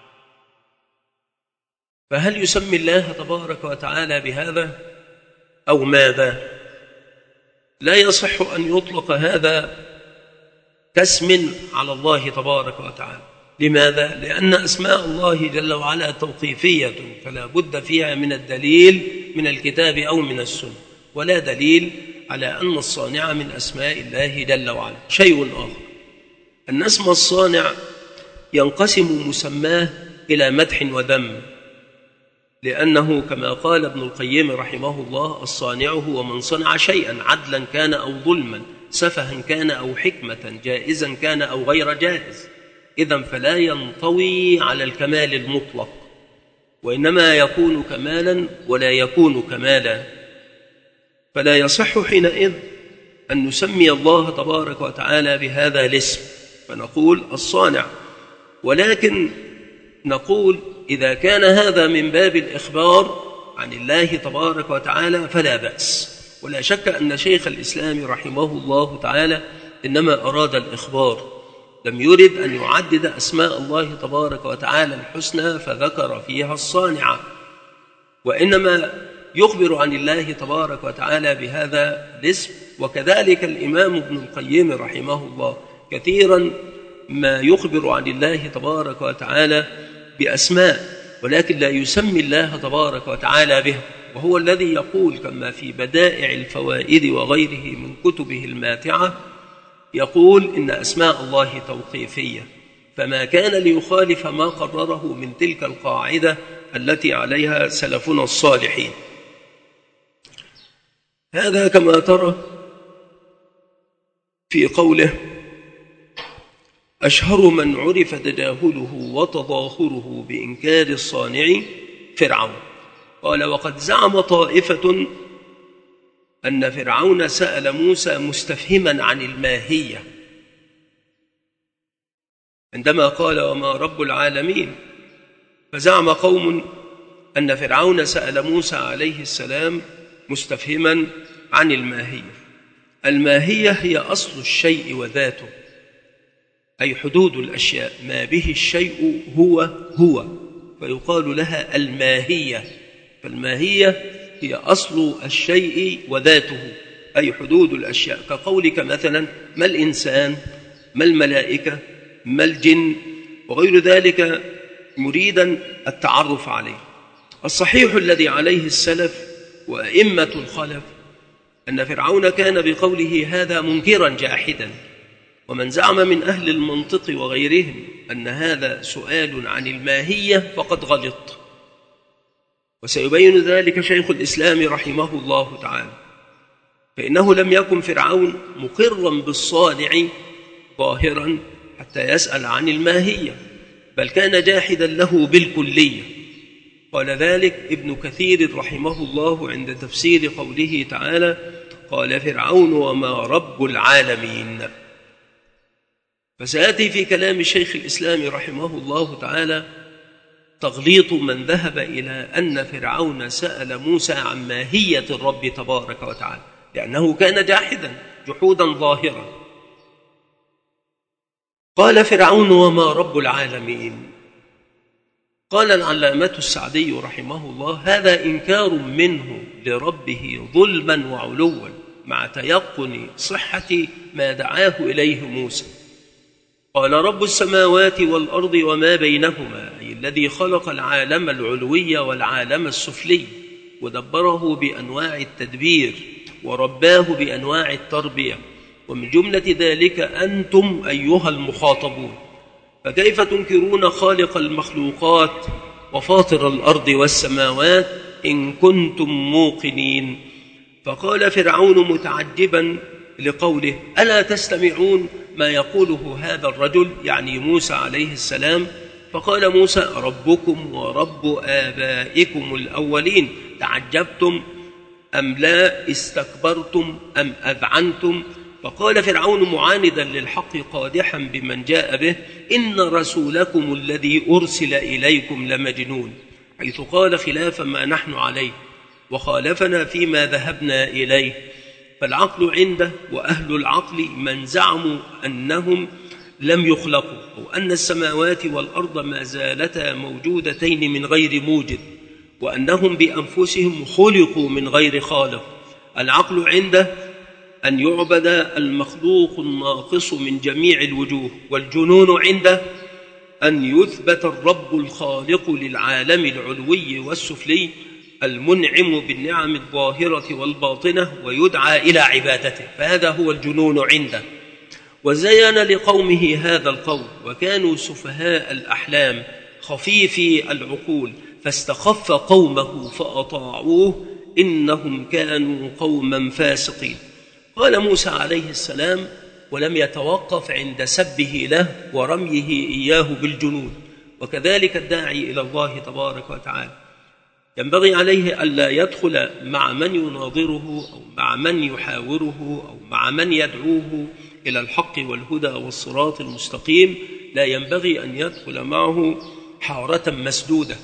فهل يسمي الله تبارك وتعالى بهذا أو ماذا؟ لا يصح أن يطلق هذا كاسم على الله تبارك وتعالى. لماذا؟ لأن أسماء الله جل وعلا توقيفية، فلا بد فيها من الدليل من الكتاب أو من السنة، ولا دليل على أن الصانع من أسماء الله جل وعلا. شيء آخر، أن اسم الصانع ينقسم مسماه إلى مدح وذم، لأنه كما قال ابن القيم رحمه الله: الصانع هو من صنع شيئا عدلا كان أو ظلما، سفها كان أو حكمة، جائزا كان أو غير جائز. إذن فلا ينطوي على الكمال المطلق، وإنما يكون كمالا ولا يكون كمالا. فلا يصح حينئذ أن نسمي الله تبارك وتعالى بهذا الاسم فنقول الصانع، ولكن نقول إذا كان هذا من باب الإخبار عن الله تبارك وتعالى فلا بأس. ولا شك أن شيخ الإسلام رحمه الله تعالى إنما أراد الإخبار، لم يرد أن يعدد أسماء الله تبارك وتعالى الحسنى فذكر فيها الصانع، وإنما يخبر عن الله تبارك وتعالى بهذا الاسم. وكذلك الإمام ابن القيم رحمه الله كثيرا ما يخبر عن الله تبارك وتعالى بأسماء، ولكن لا يسمي الله تبارك وتعالى به، وهو الذي يقول كما في بدائع الفوائد وغيره من كتبه الماتعة، يقول إن أسماء الله توقيفية، فما كان ليخالف ما قرره من تلك القاعدة التي عليها سلفنا الصالحين. هذا كما ترى في قوله: أشهر من عرف تجاهله وتظاهره بإنكار الصانع فرعون. قال: وقد زعم طائفة أن فرعون سأل موسى مستفهما عن الماهية عندما قال: وما رب العالمين. فزعم قوم أن فرعون سأل موسى عليه السلام مستفهما عن الماهية. الماهية هي أصل الشيء وذاته، أي حدود الأشياء، ما به الشيء هو فيقال لها الماهية. فالماهية هي أصل الشيء وذاته، أي حدود الأشياء. كقولك مثلا: ما الإنسان، ما الملائكة، ما الجن، وغير ذلك، مريدا التعرف عليه. الصحيح الذي عليه السلف وأئمة الخلف أن فرعون كان بقوله هذا منكرا جاحدا، ومن زعم من أهل المنطق وغيرهم أن هذا سؤال عن الماهية فقد غلط، وسيبين ذلك شيخ الإسلام رحمه الله تعالى. فإنه لم يكن فرعون مقرا بالصانع ظاهرا حتى يسأل عن الماهية، بل كان جاحدا له بالكلية. قال ذلك ابن كثير رحمه الله عند تفسير قوله تعالى: قال فرعون وما رب العالمين. فسيأتي في كلام شيخ الإسلام رحمه الله تعالى تغليط من ذهب إلى أن فرعون سأل موسى عن ماهية الرب تبارك وتعالى، لأنه كان جاحدا جحودا ظاهرا. قال فرعون وما رب العالمين. قال العلامة السعدي رحمه الله: هذا إنكار منه لربه ظلما وعلوا، مع تيقن صحة ما دعاه إليه موسى. قال رب السماوات والأرض وما بينهما، أي الذي خلق العالم العلوي والعالم السفلي ودبره بأنواع التدبير ورباه بأنواع التربية، ومن جملة ذلك أنتم أيها المخاطبون. فكيف تنكرون خالق المخلوقات وفاطر الأرض والسماوات إن كنتم موقنين؟ فقال فرعون متعجبا لقوله: ألا تستمعون ما يقوله هذا الرجل، يعني موسى عليه السلام؟ فقال موسى: ربكم ورب آبائكم الأولين، تعجبتم أم لا؟ استكبرتم أم أذعنتم؟ فقال فرعون معاندا للحق قادحا بمن جاء به: إن رسولكم الذي أرسل إليكم لمجنون، حيث قال خلاف ما نحن عليه وخالفنا فيما ذهبنا إليه. فالعقل عنده وأهل العقل من زعموا أنهم لم يخلقوا، أو أن السماوات والأرض ما زالتا موجودتين من غير موجد، وأنهم بأنفسهم خلقوا من غير خالق. العقل عنده أن يعبد المخلوق الناقص من جميع الوجوه، والجنون عنده أن يثبت الرب الخالق للعالم العلوي والسفلي المنعم بالنعم الظاهرة والباطنة ويدعى إلى عبادته، فهذا هو الجنون عنده. وزين لقومه هذا القول، وكانوا سفهاء الأحلام خفيفي العقول، فاستخف قومه فأطاعوه إنهم كانوا قوما فاسقين. قال موسى عليه السلام، ولم يتوقف عند سبه له ورميه إياه بالجنود. وكذلك الداعي إلى الله تبارك وتعالى ينبغي عليه ألا يدخل مع من يناظره أو مع من يحاوره أو مع من يدعوه إلى الحق والهدى والصراط المستقيم، لا ينبغي أن يدخل معه حارة مسدودة،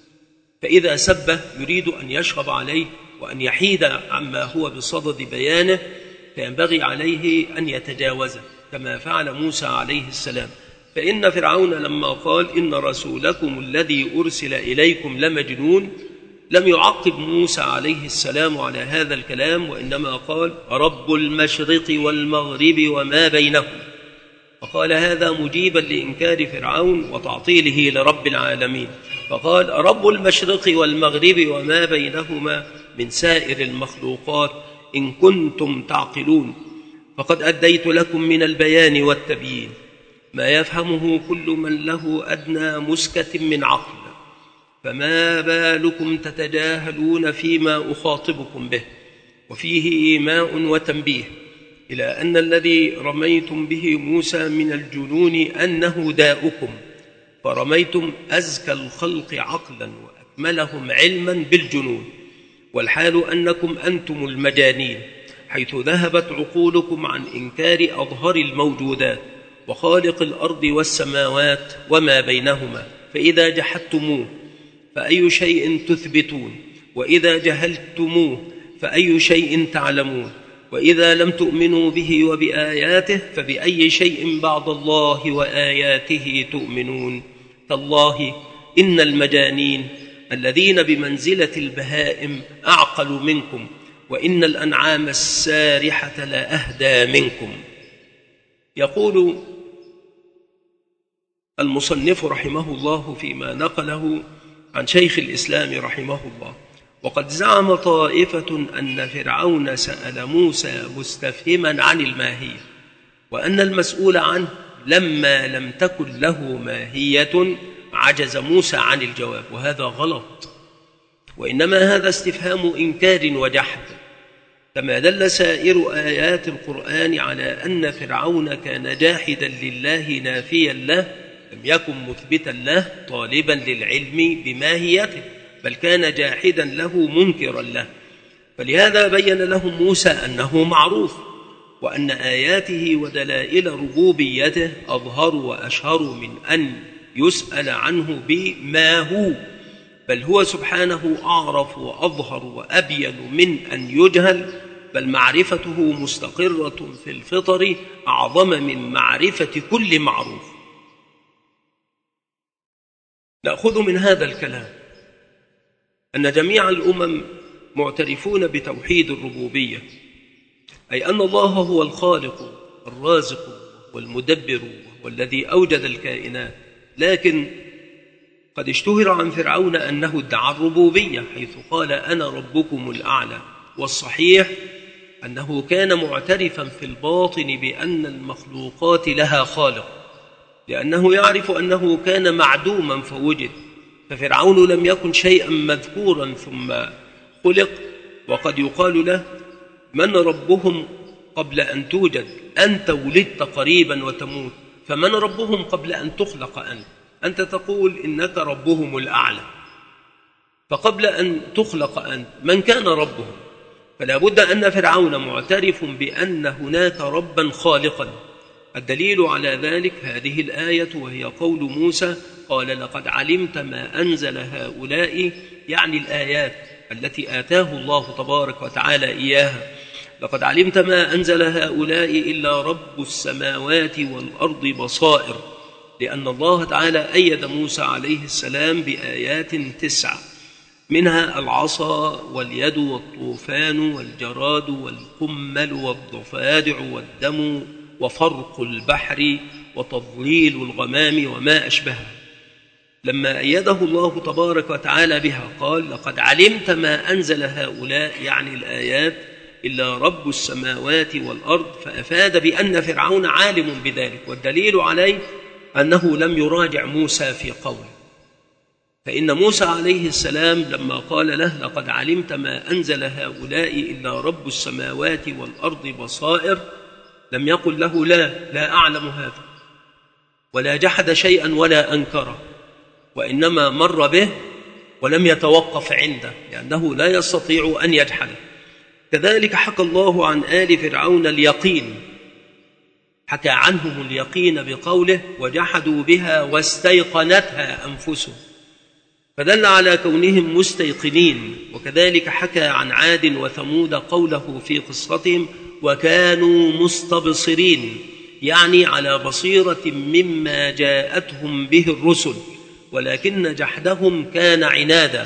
فإذا سبه يريد أن يشغب عليه وأن يحيد عما هو بصدد بيانه، فينبغي عليه أن يتجاوزه كما فعل موسى عليه السلام. فإن فرعون لما قال: إن رسولكم الذي أرسل إليكم لمجنون، لم يعقب موسى عليه السلام على هذا الكلام، وإنما قال: رب المشرق والمغرب وما بينهما. فقال هذا مجيبا لإنكار فرعون وتعطيله لرب العالمين، فقال: رب المشرق والمغرب وما بينهما من سائر المخلوقات إن كنتم تعقلون، فقد أديت لكم من البيان والتبيين ما يفهمه كل من له أدنى مسكة من عقل، فما بالكم تتجاهلون فيما أخاطبكم به. وفيه إيماء وتنبيه إلى أن الذي رميتم به موسى من الجنون أنه داؤكم، فرميتم أزكى الخلق عقلا وأكملهم علما بالجنون، والحال أنكم أنتم المجانين، حيث ذهبت عقولكم عن إنكار أظهر الموجودات وخالق الأرض والسماوات وما بينهما. فإذا جحدتموه فأي شيء تثبتون؟ وإذا جهلتموه فأي شيء تعلمون؟ وإذا لم تؤمنوا به وبآياته فبأي شيء بعد الله وآياته تؤمنون؟ تالله إن المجانين الذين بمنزلة البهائم أعقل منكم، وإن الأنعام السارحة لأهدى منكم. يقول المصنف رحمه الله فيما نقله عن شيخ الإسلام رحمه الله: وقد زعم طائفة أن فرعون سأل موسى مستفهما عن الماهية، وأن المسؤول عنه لما لم تكن له ماهية عجز موسى عن الجواب، وهذا غلط، وإنما هذا استفهام إنكار وجحد، كما دل سائر آيات القرآن على أن فرعون كان جاحدا لله نافيا له، لم يكن مثبتا له طالبا للعلم بماهيته، بل كان جاحدا له منكرا له. فلهذا بين لهم موسى أنه معروف، وأن آياته ودلائل ربوبيته أظهر وأشهر من أن يسأل عنه بما هو، بل هو سبحانه أعرف وأظهر وأبين من أن يجهل، بل معرفته مستقرة في الفطر أعظم من معرفة كل معروف. نأخذ من هذا الكلام أن جميع الأمم معترفون بتوحيد الربوبية، أي أن الله هو الخالق الرازق والمدبر والذي أوجد الكائنات، لكن قد اشتهر عن فرعون أنه ادعى الربوبية حيث قال أنا ربكم الأعلى، والصحيح أنه كان معترفا في الباطن بأن المخلوقات لها خالق، لأنه يعرف أنه كان معدوما فوجد، ففرعون لم يكن شيئا مذكورا ثم خلق. وقد يقال له من ربهم قبل أن توجد؟ أنت ولدت قريبا وتموت، فمن ربهم قبل أن تخلق أنت تقول إنك ربهم الأعلى، فقبل أن تخلق أنت من كان ربهم؟ فلا بد أن فرعون معترف بأن هناك ربا خالقا. الدليل على ذلك هذه الآية، وهي قول موسى قال لقد علمت ما أنزل هؤلاء، يعني الآيات التي آتاه الله تبارك وتعالى إياها. لقد علمت ما أنزل هؤلاء إلا رب السماوات والأرض بصائر، لأن الله تعالى أيد موسى عليه السلام بآيات 9، منها العصا واليد والطوفان والجراد والقمل والضفادع والدم وفرق البحر وتضليل الغمام وما أشبهه. لما أيده الله تبارك وتعالى بها قال لقد علمت ما أنزل هؤلاء، يعني الآيات، إلا رب السماوات والأرض، فأفاد بأن فرعون عالم بذلك. والدليل عليه أنه لم يراجع موسى في قوله، فإن موسى عليه السلام لما قال له لقد علمت ما أنزل هؤلاء إلا رب السماوات والأرض بصائر، لم يقل له لا أعلم هذا، ولا جحد شيئا ولا أنكره، وإنما مر به ولم يتوقف عنده، لأنه لا يستطيع أن يجحده. كذلك حكى الله عن آل فرعون اليقين، حكى عنهم اليقين بقوله وجحدوا بها واستيقنتها أنفسهم، فدل على كونهم مستيقنين. وكذلك حكى عن عاد وثمود قوله في قصتهم وكانوا مستبصرين، يعني على بصيرة مما جاءتهم به الرسل، ولكن جحدهم كان عنادا.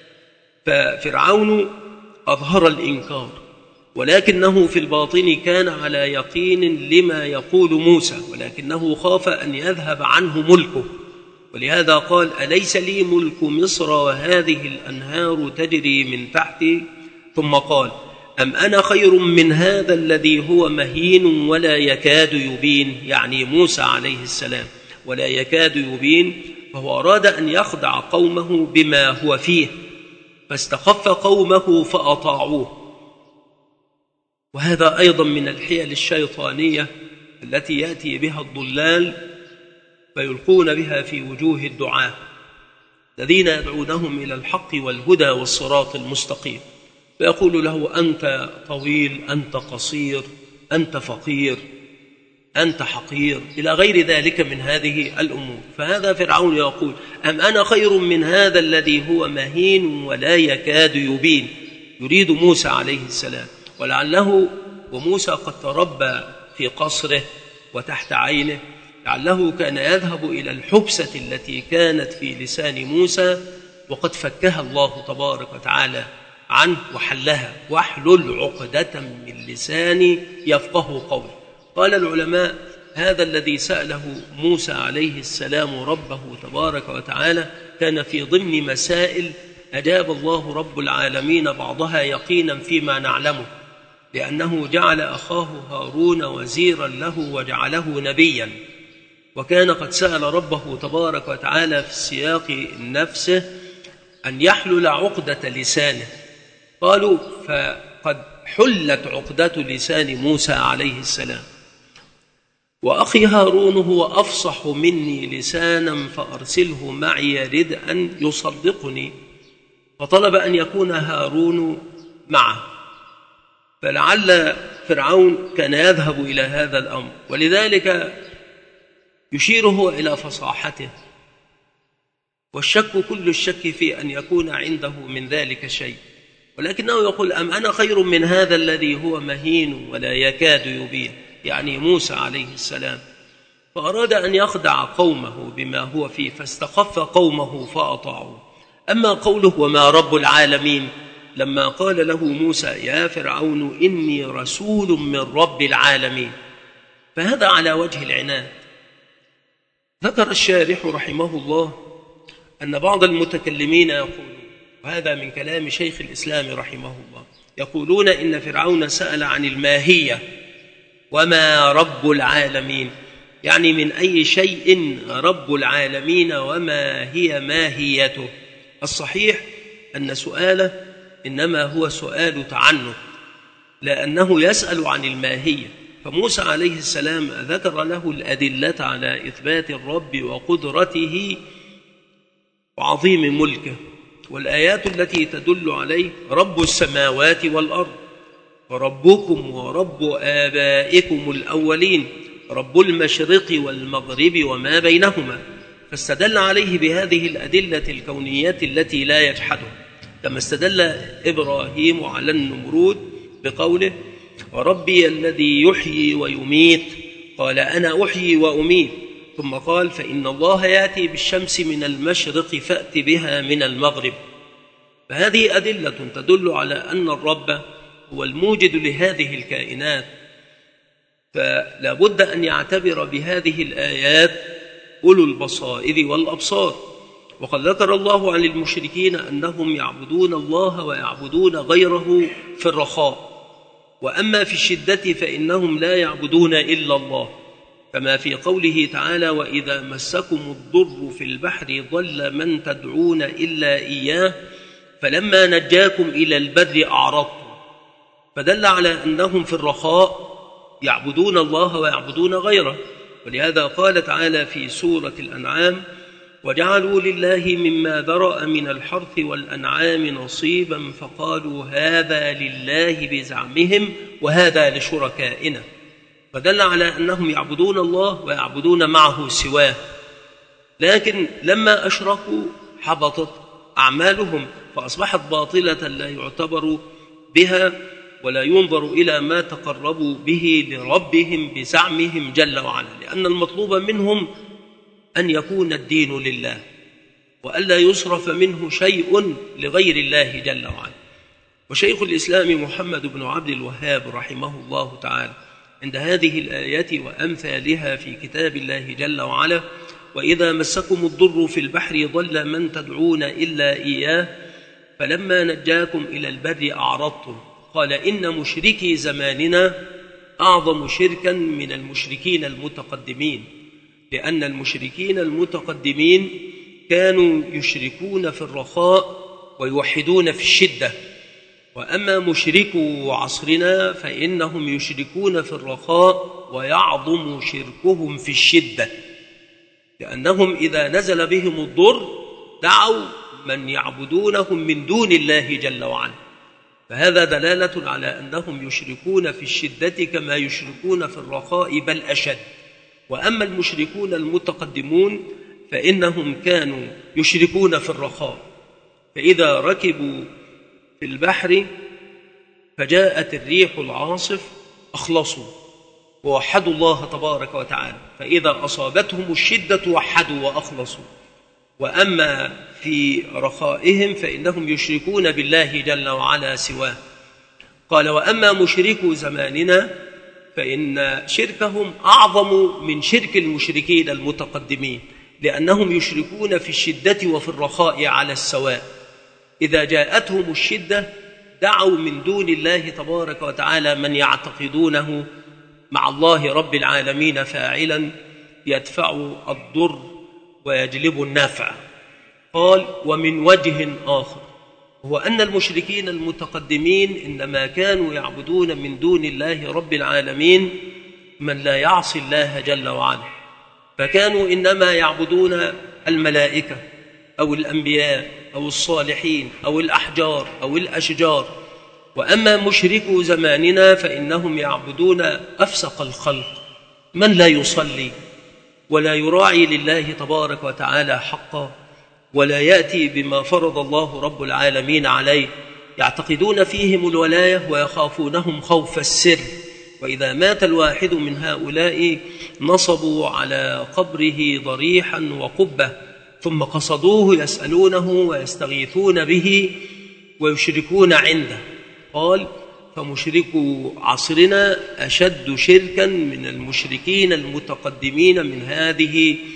ففرعون أظهر الإنكار، ولكنه في الباطن كان على يقين لما يقول موسى، ولكنه خاف أن يذهب عنه ملكه، ولهذا قال أليس لي ملك مصر وهذه الأنهار تجري من تحتي؟ ثم قال أم أنا خير من هذا الذي هو مهين ولا يكاد يبين، يعني موسى عليه السلام ولا يكاد يبين، فهو أراد أن يخدع قومه بما هو فيه، فاستخف قومه فأطاعوه. وهذا أيضا من الحيل الشيطانية التي يأتي بها الضلال فيلقون بها في وجوه الدعاة الذين يدعونهم إلى الحق والهدى والصراط المستقيم، فيقول له أنت طويل، أنت قصير، أنت فقير، أنت حقير، إلى غير ذلك من هذه الأمور. فهذا فرعون يقول أم أنا خير من هذا الذي هو مهين ولا يكاد يبين، يريد موسى عليه السلام، ولعله وموسى قد تربى في قصره وتحت عينه، لعله كان يذهب إلى الحبسة التي كانت في لسان موسى وقد فكها الله تبارك وتعالى عنه وحلها، واحلل عقدة من لساني يفقه قولي. قال العلماء هذا الذي سأله موسى عليه السلام ربه تبارك وتعالى كان في ضمن مسائل أجاب الله رب العالمين بعضها يقينا فيما نعلمه، لأنه جعل أخاه هارون وزيرا له وجعله نبيا، وكان قد سأل ربه تبارك وتعالى في السياق نفسه أن يحلل عقدة لسانه. قالوا فقد حلت عقدة لسان موسى عليه السلام. وأخي هارون هو أفصح مني لسانا فأرسله معي رد أن يصدقني، فطلب أن يكون هارون معه، فلعل فرعون كان يذهب إلى هذا الأمر، ولذلك يشيره إلى فصاحته، والشك كل الشك في أن يكون عنده من ذلك شيء، ولكنه يقول أم أنا خير من هذا الذي هو مهين ولا يكاد يبين، يعني موسى عليه السلام. فأراد أن يخدع قومه بما هو فيه، فاستخف قومه فأطاعوه. أما قوله وما رب العالمين، لما قال له موسى يا فرعون إني رسول من رب العالمين، فهذا على وجه العناد، ذكر الشارح رحمه الله أن بعض المتكلمين يقولون، وهذا من كلام شيخ الإسلام رحمه الله، يقولون إن فرعون سأل عن الماهية وما رب العالمين، يعني من أي شيء رب العالمين وما هي ماهيته. الصحيح أن سؤاله إنما هو سؤال تعنت، لأنه يسأل عن الماهية. فموسى عليه السلام ذكر له الأدلة على إثبات الرب وقدرته وعظيم ملكه، والآيات التي تدل عليه: رب السماوات والأرض، وربكم ورب آبائكم الأولين، رب المشرق والمغرب وما بينهما. فاستدل عليه بهذه الأدلة الكونية التي لا يجحدها، كما استدل إبراهيم على النمرود بقوله: وربي الذي يحيي ويميت، قال أنا أحيي وأميت، ثم قال: فإن الله يأتي بالشمس من المشرق فأت بها من المغرب. فهذه أدلة تدل على أن الرب هو الموجد لهذه الكائنات، فلا بد أن يعتبر بهذه الآيات أولو البصائر والأبصار. وقد ذكر الله عن المشركين أنهم يعبدون الله ويعبدون غيره في الرخاء، وأما في الشدة فإنهم لا يعبدون إلا الله، كما في قوله تعالى: وإذا مسكم الضر في البحر ضل من تدعون إلا إياه فلما نجاكم إلى البر أعرضتم. فدل على أنهم في الرخاء يعبدون الله ويعبدون غيره. ولهذا قال تعالى في سورة الأنعام: وجعلوا لله مما ذرأ من الحرث والأنعام نصيبا فقالوا هذا لله بزعمهم وهذا لشركائنا. فدل على أنهم يعبدون الله ويعبدون معه سواه، لكن لما أشركوا حبطت أعمالهم فأصبحت باطلة لا يعتبر بها ولا ينظر إلى ما تقربوا به لربهم بزعمهم جل وعلا، لأن المطلوب منهم أن يكون الدين لله وألا يصرف منه شيء لغير الله جل وعلا. وشيخ الإسلام محمد بن عبد الوهاب رحمه الله تعالى عند هذه الآية وأمثالها في كتاب الله جل وعلا: وإذا مسكم الضر في البحر ضل من تدعون إلا إياه فلما نجاكم إلى البر أعرضتم، قال: إن مشركي زماننا أعظم شركا من المشركين المتقدمين، لأن المشركين المتقدمين كانوا يشركون في الرخاء ويوحدون في الشدة، وأما مشركو عصرنا فإنهم يشركون في الرخاء ويعظم شركهم في الشدة، لأنهم إذا نزل بهم الضر دعوا من يعبدونهم من دون الله جل وعلا. فهذا دلالة على أنهم يشركون في الشدة كما يشركون في الرخاء بل أشد. وأما المشركون المتقدمون فإنهم كانوا يشركون في الرخاء، فإذا ركبوا في البحر فجاءت الريح العاصف أخلصوا ووحدوا الله تبارك وتعالى، فإذا أصابتهم الشدة وحدوا وأخلصوا. وأما في رخائهم فإنهم يشركون بالله جل وعلا سواه. قال: وأما مشركو زماننا فإن شركهم أعظم من شرك المشركين المتقدمين، لأنهم يشركون في الشدة وفي الرخاء على السواء. إذا جاءتهم الشدة دعوا من دون الله تبارك وتعالى من يعتقدونه مع الله رب العالمين فاعلا يدفع الضر ويجلب النفع. قال: ومن وجه آخر هو أن المشركين المتقدمين إنما كانوا يعبدون من دون الله رب العالمين من لا يعصي الله جل وعلا، فكانوا إنما يعبدون الملائكة أو الأنبياء أو الصالحين أو الأحجار أو الأشجار. وأما مشركو زماننا فإنهم يعبدون أفسق الخلق من لا يصلي ولا يراعي لله تبارك وتعالى حقا ولا يأتي بما فرض الله رب العالمين عليه، يعتقدون فيهم الولاية ويخافونهم خوف السر. وإذا مات الواحد من هؤلاء نصبوا على قبره ضريحا وقبة ثم قصدوه يسألونه ويستغيثون به ويشركون عنده. قال: فمشركو عصرنا أشد شركا من المشركين المتقدمين من هذه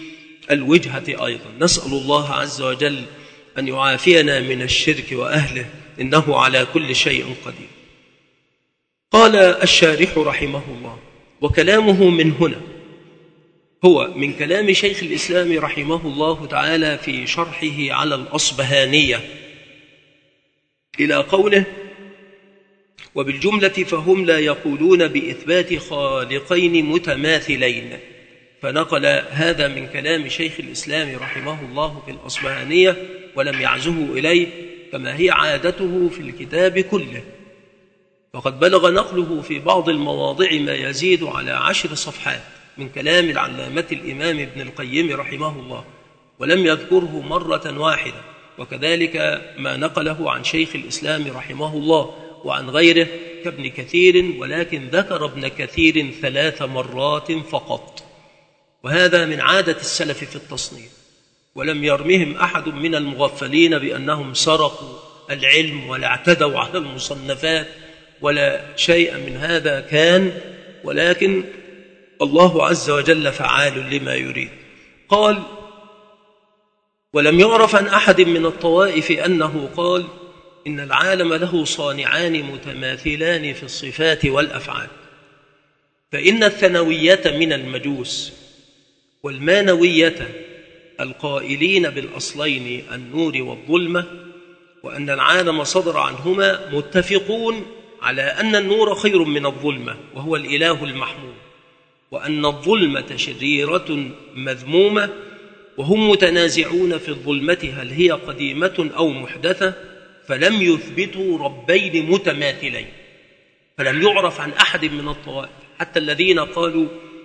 الوجهة أيضا. نسأل الله عز وجل أن يعافينا من الشرك وأهله، إنه على كل شيء قدير. قال الشارح رحمه الله: وكلامه من هنا هو من كلام شيخ الإسلام رحمه الله تعالى في شرحه على الأصبهانية إلى قوله: وبالجملة فهم لا يقولون بإثبات خالقين متماثلين. فنقل هذا من كلام شيخ الإسلام رحمه الله في الأصبهانية ولم يعزه إليه كما هي عادته في الكتاب كله، وقد بلغ نقله في بعض المواضع ما يزيد على 10 صفحات من كلام العلامة الإمام ابن القيم رحمه الله، ولم يذكره مرة واحدة. وكذلك ما نقله عن شيخ الإسلام رحمه الله وعن غيره كابن كثير، ولكن ذكر ابن كثير 3 مرات فقط، وهذا من عادة السلف في التصنيف. ولم يرمهم أحد من المغفلين بأنهم سرقوا العلم ولا اعتدوا على المصنفات ولا شيء من هذا كان، ولكن الله عز وجل فعال لما يريد. قال: ولم يعرف عن أحد من الطوائف أنه قال إن العالم له صانعان متماثلان في الصفات والأفعال، فإن الثانوية من المجوس والمانوية القائلين بالأصلين النور والظلمة، وأن العالم صدر عنهما، متفقون على أن النور خير من الظلمة وهو الإله المحمود، وأن الظلمة شريرة مذمومة، وهم متنازعون في الظلمة هل هي قديمة أو محدثة، فلم يثبتوا ربين متماثلين. فلم يعرف عن أحد من الطوائف حتى الذين قالوا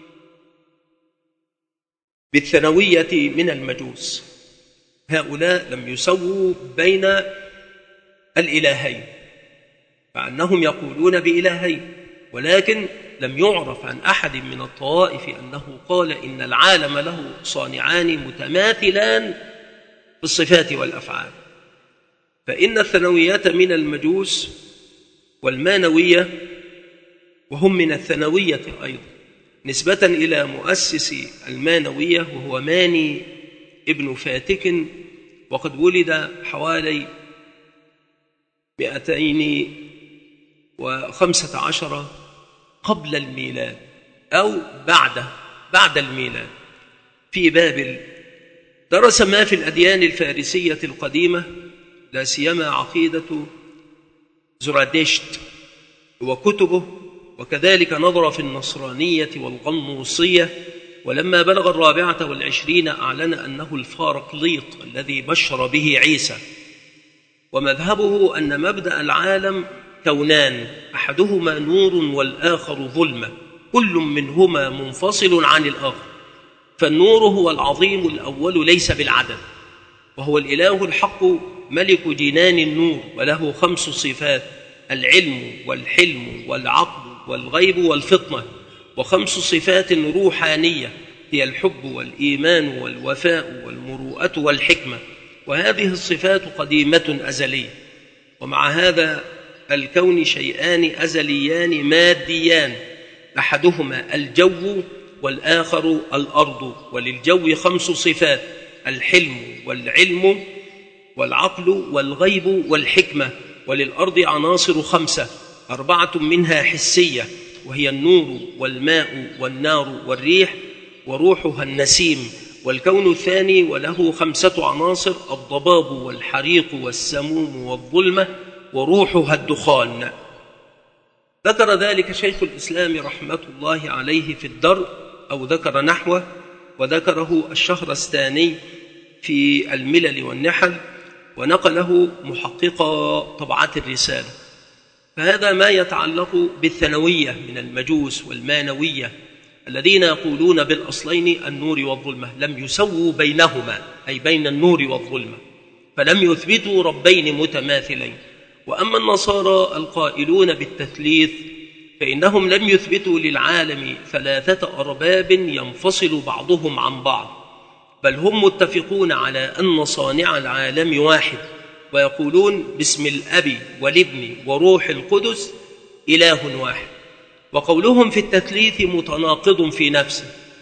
بالثانوية من المجوس، هؤلاء لم يسووا بين الإلهين، فأنهم يقولون بإلهين، ولكن لم يعرف عن أحد من الطوائف أنه قال إن العالم له صانعان متماثلان في الصفات والأفعال. فإن الثانوية من المجوس والمانوية، وهم من الثانوية أيضا نسبة إلى مؤسس المانوية وهو ماني ابن فاتك، وقد ولد حوالي 215 قبل الميلاد أو بعد الميلاد في بابل. درس ما في الأديان الفارسية القديمة، لا سيما عقيدة زرادشت وكتبه، وكذلك نظر في النصرانية والغنوصية. ولما بلغ 24 أعلن أنه الفارقليط الذي بشر به عيسى. ومذهبه أن مبدأ العالم كونان، أحدهما نور والآخر ظلمة، كل منهما منفصل عن الآخر، فالنور هو العظيم الأول ليس بالعدد، وهو الإله الحق ملك جنان النور، وله 5 صفات: العلم والحلم والعقل والغيب والفطنة، و5 صفات روحانية هي الحب والإيمان والوفاء والمروءة والحكمة. وهذه الصفات قديمة أزلية. ومع هذا الكون شيئان أزليان ماديان، أحدهما الجو والآخر الأرض، وللجو 5 صفات: الحلم والعلم والعقل والغيب والحكمة. وللأرض عناصر 5، 4 منها حسية، وهي النور والماء والنار والريح، وروحها النسيم. والكون الثاني وله 5 عناصر: الضباب والحريق والسموم والظلمة، وروحها الدخان. ذكر ذلك شيخ الإسلام رحمة الله عليه في الدرء، أو ذكر نحوه، وذكره الشهرستاني في الملل والنحل، ونقله محقق طبعة الرسالة. فهذا ما يتعلق بالثانوية من المجوس والمانوية الذين يقولون بالأصلين النور والظلمة، لم يسووا بينهما، أي بين النور والظلمة، فلم يثبتوا ربين متماثلين. وأما النصارى القائلون بالتثليث فإنهم لم يثبتوا للعالم 3 أرباب ينفصل بعضهم عن بعض، بل هم متفقون على أن صانع العالم واحد، ويقولون باسم الأب والابن وروح القدس إله واحد. وقولهم في التثليث متناقض في نفسه،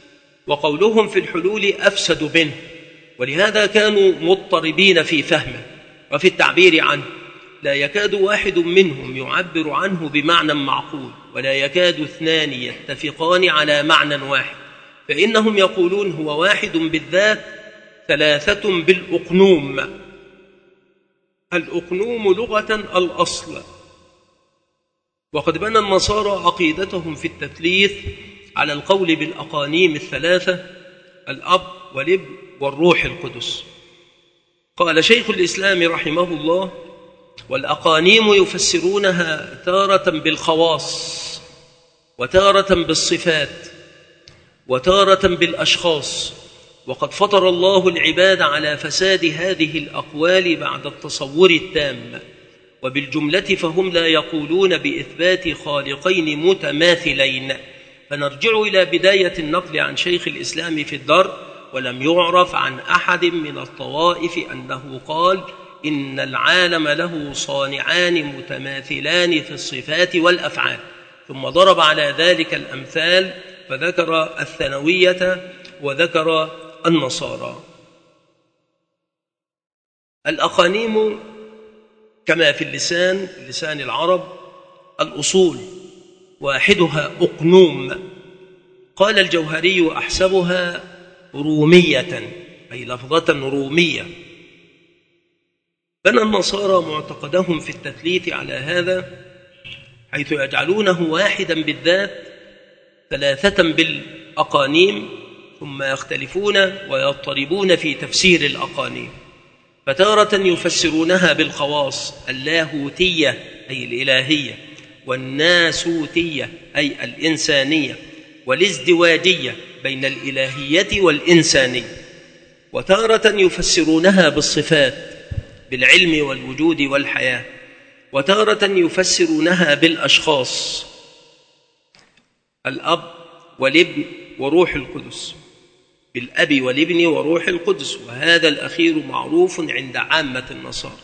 وقولهم في الحلول أفسد منه، ولهذا كانوا مضطربين في فهمه وفي التعبير عنه، لا يكاد واحد منهم يعبر عنه بمعنى معقول، ولا يكاد اثنان يتفقان على معنى واحد، فإنهم يقولون هو واحد بالذات ثلاثة بالأقنوم. الأقنوم لغة الأصل. وقد بنى النصارى عقيدتهم في التثليث على القول بالأقانيم الثلاثة: الأب والابن والروح القدس. قال شيخ الإسلام رحمه الله: والأقانيم يفسرونها تارة بالخواص، وتارة بالصفات، وتارة بالأشخاص، وقد فطر الله العباد على فساد هذه الأقوال بعد التصور التام، وبالجملة فهم لا يقولون بإثبات خالقين متماثلين. فنرجع إلى بداية النقل عن شيخ الإسلام في الدر: ولم يعرف عن أحد من الطوائف أنه قال إن العالم له صانعان متماثلان في الصفات والأفعال، ثم ضرب على ذلك الأمثال، فذكر الثانوية وذكر النصارى. الأقانيم كما في لسان العرب الأصول، واحدها أقنوم. قال الجوهري: أحسبها رومية، أي لفظة رومية. بنى النصارى معتقدهم في التثليث على هذا، حيث يجعلونه واحدا بالذات ثلاثة بالأقانيم، ثم يختلفون ويضطربون في تفسير الأقانيم، فتارة يفسرونها بالخواص: اللاهوتية أي الإلهية، والناسوتية أي الإنسانية، والازدواجية بين الإلهية والإنسانية. وتارة يفسرونها بالصفات: بالعلم والوجود والحياة. وتارة يفسرونها بالأشخاص: الأب والابن وروح القدس، بالأب والابن وروح القدس، وهذا الأخير معروف عند عامة النصارى.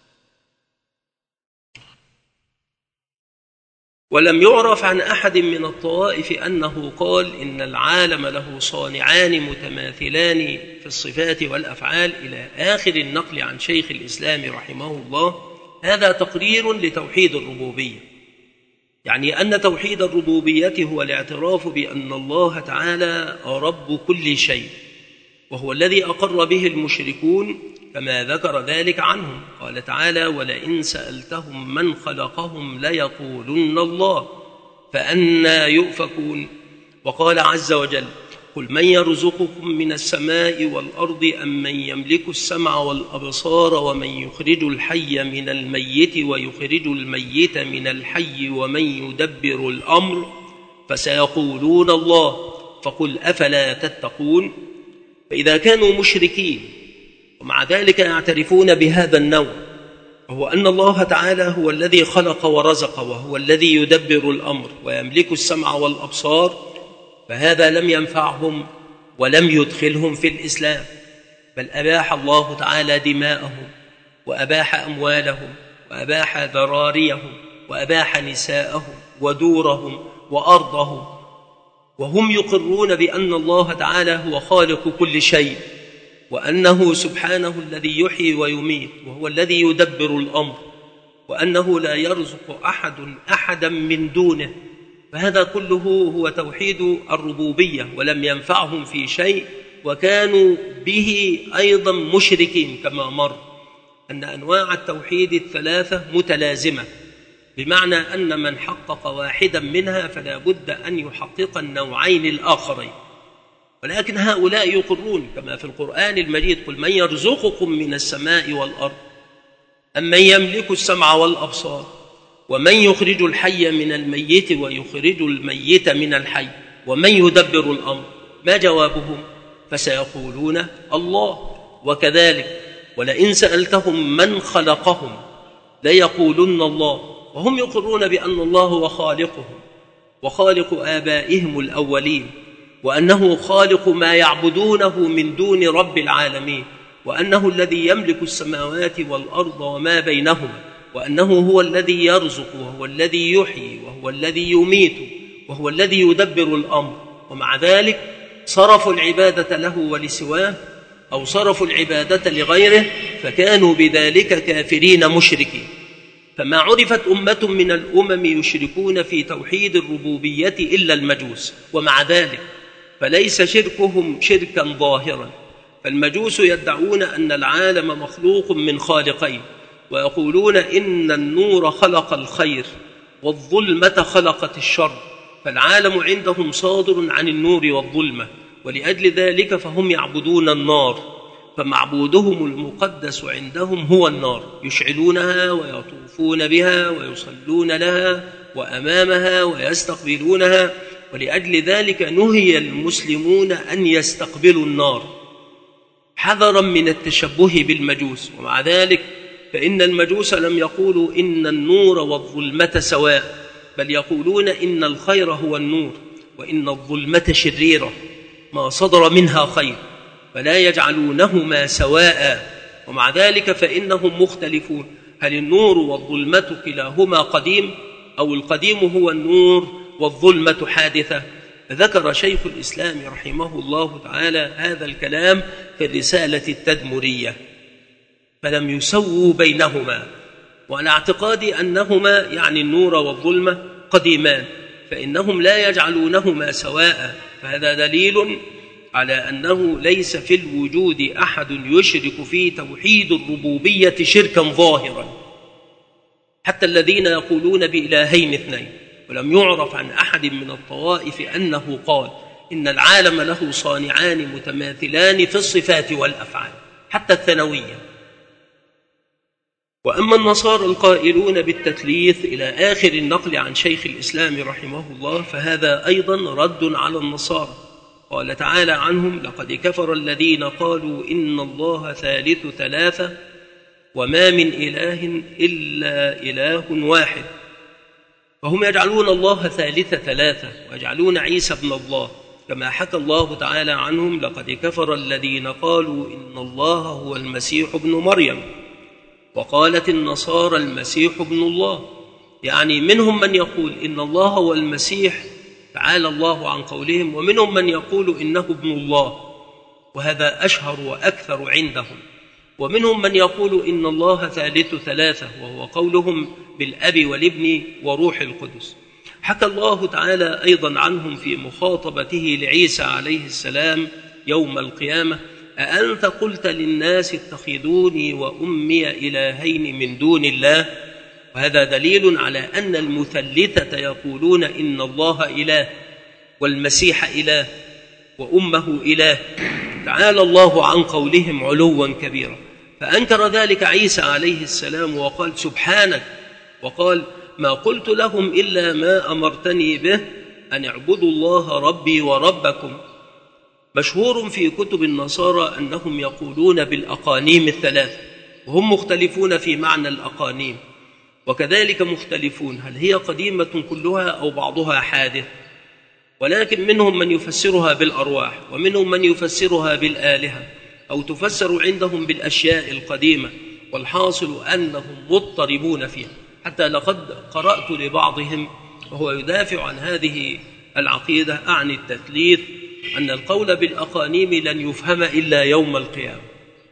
ولم يعرف عن أحد من الطوائف أنه قال إن العالم له صانعان متماثلان في الصفات والأفعال، إلى آخر النقل عن شيخ الإسلام رحمه الله. هذا تقرير لتوحيد الربوبية، يعني أن توحيد الربوبية هو الاعتراف بأن الله تعالى رب كل شيء، وهو الذي أقر به المشركون كما ذكر ذلك عنهم. قال تعالى: ولئن سألتهم من خلقهم ليقولن الله فأنى يؤفكون. وقال عز وجل: قل من يرزقكم من السماء والأرض أم من يملك السمع والأبصار ومن يخرج الحي من الميت ويخرج الميت من الحي ومن يدبر الأمر فسيقولون الله فقل أفلا تتقون. فإذا كانوا مشركين ومع ذلك يعترفون بهذا النوع، وهو أن الله تعالى هو الذي خلق ورزق، وهو الذي يدبر الأمر ويملك السمع والأبصار، فهذا لم ينفعهم ولم يدخلهم في الإسلام، بل أباح الله تعالى دماءهم، وأباح أموالهم، وأباح ذراريهم، وأباح نساءهم ودورهم وأرضهم، وهم يقرون بأن الله تعالى هو خالق كل شيء، وأنه سبحانه الذي يحيي ويميت، وهو الذي يدبر الأمر، وأنه لا يرزق أحدا من دونه. فهذا كله هو توحيد الربوبية، ولم ينفعهم في شيء، وكانوا به أيضا مشركين، كما مر أن أنواع التوحيد الثلاثة متلازمة، بمعنى أن من حقق واحدا منها فلا بد أن يحقق النوعين الآخرين. ولكن هؤلاء يقرون كما في القرآن المجيد: قل من يرزقكم من السماء والأرض أم من يملك السمع والأبصار ومن يخرج الحي من الميت ويخرج الميت من الحي ومن يدبر الأمر. ما جوابهم؟ فسيقولون الله. وكذلك ولئن سألتهم من خلقهم ليقولن الله، وهم يقرون بأن الله هو خالقهم وخالق آبائهم الأولين، وأنه خالق ما يعبدونه من دون رب العالمين، وأنه الذي يملك السماوات والأرض وما بينهما، وأنه هو الذي يرزق وهو الذي يحيي وهو الذي يميت وهو الذي يدبر الأمر. ومع ذلك صرفوا العبادة له ولسواه أو صرفوا العبادة لغيره فكانوا بذلك كافرين مشركين. فما عرفت أمة من الأمم يشركون في توحيد الربوبية إلا المجوس، ومع ذلك فليس شركهم شركا ظاهرا. فالمجوس يدعون أن العالم مخلوق من خالقين، ويقولون إن النور خلق الخير والظلمة خلقت الشر، فالعالم عندهم صادر عن النور والظلمة، ولأجل ذلك فهم يعبدون النار، فمعبودهم المقدس عندهم هو النار، يشعلونها ويطوفون بها ويصلون لها وأمامها ويستقبلونها، ولأجل ذلك نهي المسلمون أن يستقبلوا النار حذرا من التشبه بالمجوس. ومع ذلك فإن المجوس لم يقولوا إن النور والظلمة سواء، بل يقولون إن الخير هو النور وإن الظلمة شريرة ما صدر منها خير، فلا يجعلونهما سواء. ومع ذلك فإنهم مختلفون، هل النور والظلمة كلاهما قديم أو القديم هو النور والظلمة حادثة؟ ذكر شيخ الإسلام رحمه الله تعالى هذا الكلام في الرسالة التدمرية، فلم يسووا بينهما، وعلى اعتقادي أنهما يعني النور والظلمة قديمان، فإنهم لا يجعلونهما سواء، فهذا دليل على أنه ليس في الوجود أحد يشرك في توحيد الربوبية شركا ظاهرا، حتى الذين يقولون بإلهين اثنين. ولم يعرف عن أحد من الطوائف أنه قال إن العالم له صانعان متماثلان في الصفات والأفعال، حتى الثانوية. وأما النصارى القائلون بالتثليث إلى آخر النقل عن شيخ الإسلام رحمه الله، فهذا أيضا رد على النصارى. قال تعالى عنهم: لقد كفر الذين قالوا إن الله ثالث ثلاثة وما من إله إلا إله واحد. فهم يجعلون الله ثالث ثلاثة ويجعلون عيسى ابن الله، كما حكى الله تعالى عنهم: لقد كفر الذين قالوا إن الله هو المسيح ابن مريم وقالت النصارى المسيح ابن الله. يعني منهم من يقول إن الله هو المسيح تعالى الله عن قولهم، ومنهم من يقول إنه ابن الله، وهذا أشهر وأكثر عندهم. ومنهم من يقول إن الله ثالث ثلاثة، وهو قولهم بالأب والابن وروح القدس. حكى الله تعالى أيضا عنهم في مخاطبته لعيسى عليه السلام يوم القيامة: أأنت قلت للناس اتخذوني وأمي إلهين من دون الله؟ وهذا دليل على أن المثلثة يقولون إن الله إله والمسيح إله وأمه إله، تعالى الله عن قولهم علوا كبيرا. فأنكر ذلك عيسى عليه السلام وقال: سبحانك، وقال: ما قلت لهم إلا ما أمرتني به أن اعبدوا الله ربي وربكم. مشهور في كتب النصارى أنهم يقولون بالأقانيم الثلاث، وهم مختلفون في معنى الأقانيم، وكذلك مختلفون هل هي قديمة كلها أو بعضها حادث. ولكن منهم من يفسرها بالأرواح، ومنهم من يفسرها بالآلهة، أو تفسر عندهم بالأشياء القديمة، والحاصل أنهم مضطربون فيها. حتى لقد قرأت لبعضهم وهو يدافع عن هذه العقيدة أعني التثليث أن القول بالأقانيم لن يفهم إلا يوم القيامة،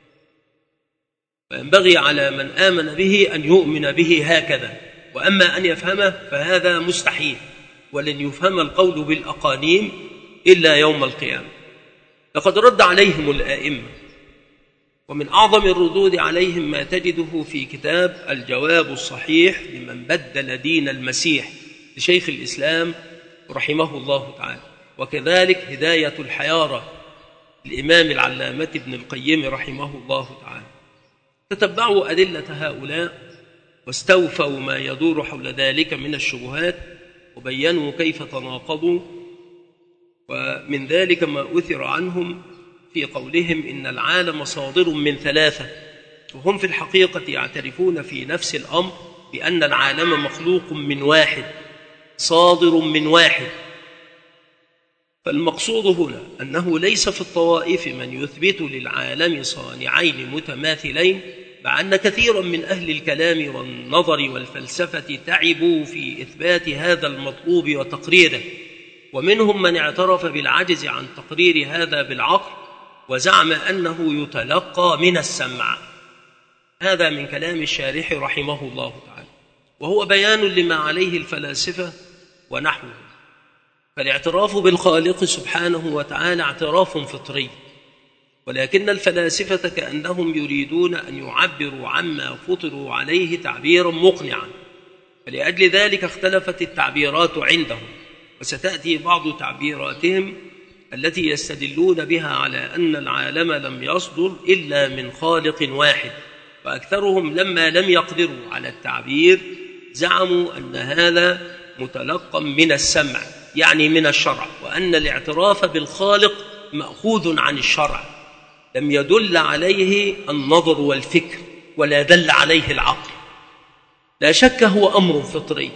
فينبغي على من آمن به أن يؤمن به هكذا، وأما أن يفهمه فهذا مستحيل، ولن يفهم القول بالأقانيم إلا يوم القيامة. لقد رد عليهم الآئمة، ومن أعظم الردود عليهم ما تجده في كتاب الجواب الصحيح لمن بدل دين المسيح لشيخ الإسلام رحمه الله تعالى، وكذلك هداية الحيارى الإمام العلامة ابن القيم رحمه الله تعالى. تتبعوا أدلة هؤلاء واستوفوا ما يدور حول ذلك من الشبهات، وبينوا كيف تناقضوا. ومن ذلك ما أثر عنهم في قولهم إن العالم صادر من ثلاثة، وهم في الحقيقة يعترفون في نفس الأمر بأن العالم مخلوق من واحد صادر من واحد. فالمقصود هنا أنه ليس في الطوائف من يثبت للعالم صانعين متماثلين، مع أن كثيرا من أهل الكلام والنظر والفلسفة تعبوا في إثبات هذا المطلوب وتقريره، ومنهم من اعترف بالعجز عن تقرير هذا بالعقل وزعم أنه يتلقى من السمع. هذا من كلام الشارح رحمه الله تعالى، وهو بيان لما عليه الفلاسفة ونحوهم. فالاعتراف بالخالق سبحانه وتعالى اعتراف فطري، ولكن الفلاسفة كأنهم يريدون أن يعبروا عما فطروا عليه تعبيرا مقنعا، فلأجل ذلك اختلفت التعبيرات عندهم، وستأتي بعض تعبيراتهم التي يستدلون بها على أن العالم لم يصدر إلا من خالق واحد، وأكثرهم لما لم يقدروا على التعبير زعموا أن هذا متلقى من السمع، يعني من الشرع، وأن الاعتراف بالخالق مأخوذ عن الشرع، لم يدل عليه النظر والفكر ولا دل عليه العقل. لا شك هو أمر فطري،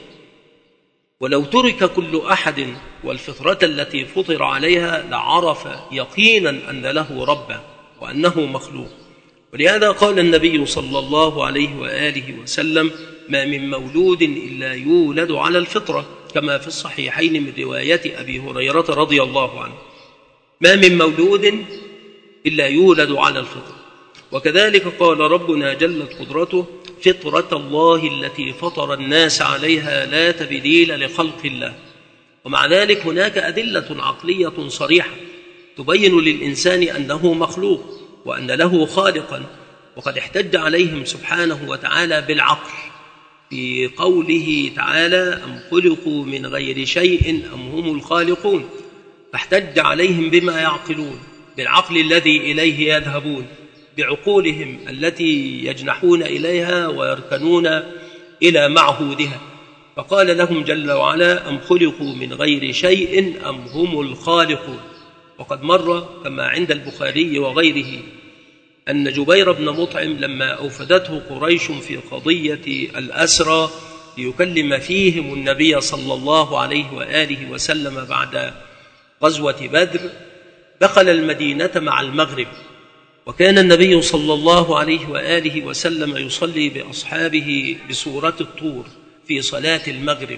ولو ترك كل أحد والفطرة التي فطر عليها لعرف يقينا أن له ربا وأنه مخلوق. ولهذا قال النبي صلى الله عليه وآله وسلم: ما من مولود إلا يولد على الفطرة، كما في الصحيحين من رواية أبي هريرة رضي الله عنه. ما من مولود إلا يولد على الفطرة. وكذلك قال ربنا جلت قدرته: فطرة الله التي فطر الناس عليها لا تبديل لخلق الله. ومع ذلك هناك أدلة عقلية صريحة تبين للإنسان أنه مخلوق وأن له خالقا، وقد احتج عليهم سبحانه وتعالى بالعقل في قوله تعالى: أم خلقوا من غير شيء أم هم الخالقون، فاحتج عليهم بما يعقلون، بالعقل الذي إليه يذهبون، بعقولهم التي يجنحون إليها ويركنون إلى معهودها، فقال لهم جل وعلا: أم خلقوا من غير شيء أم هم الخالقون. وقد مر كما عند البخاري وغيره أن جبير بن مطعم لما أوفدته قريش في قضية الأسرى ليكلم فيهم النبي صلى الله عليه وآله وسلم بعد غزوة بدر، دخل المدينة مع المغرب، وكان النبي صلى الله عليه وآله وسلم يصلي بأصحابه بسورة الطور في صلاة المغرب،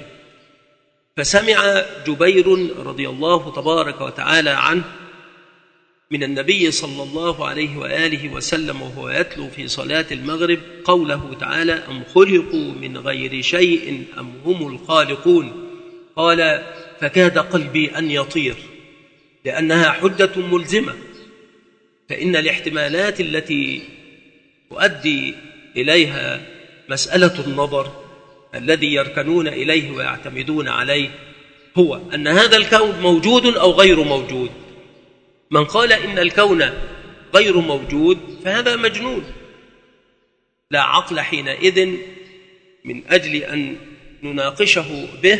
فسمع جبير رضي الله تبارك وتعالى عنه من النبي صلى الله عليه وآله وسلم وهو يتلو في صلاة المغرب قوله تعالى: أم خلقوا من غير شيء أم هم الخالقون. قال: فكاد قلبي أن يطير، لأنها حجة ملزمة، فإن الاحتمالات التي تؤدي إليها مسألة النظر الذي يركنون إليه ويعتمدون عليه هو أن هذا الكون موجود أو غير موجود. من قال إن الكون غير موجود فهذا مجنون، لا عقل حينئذ من أجل أن نناقشه به،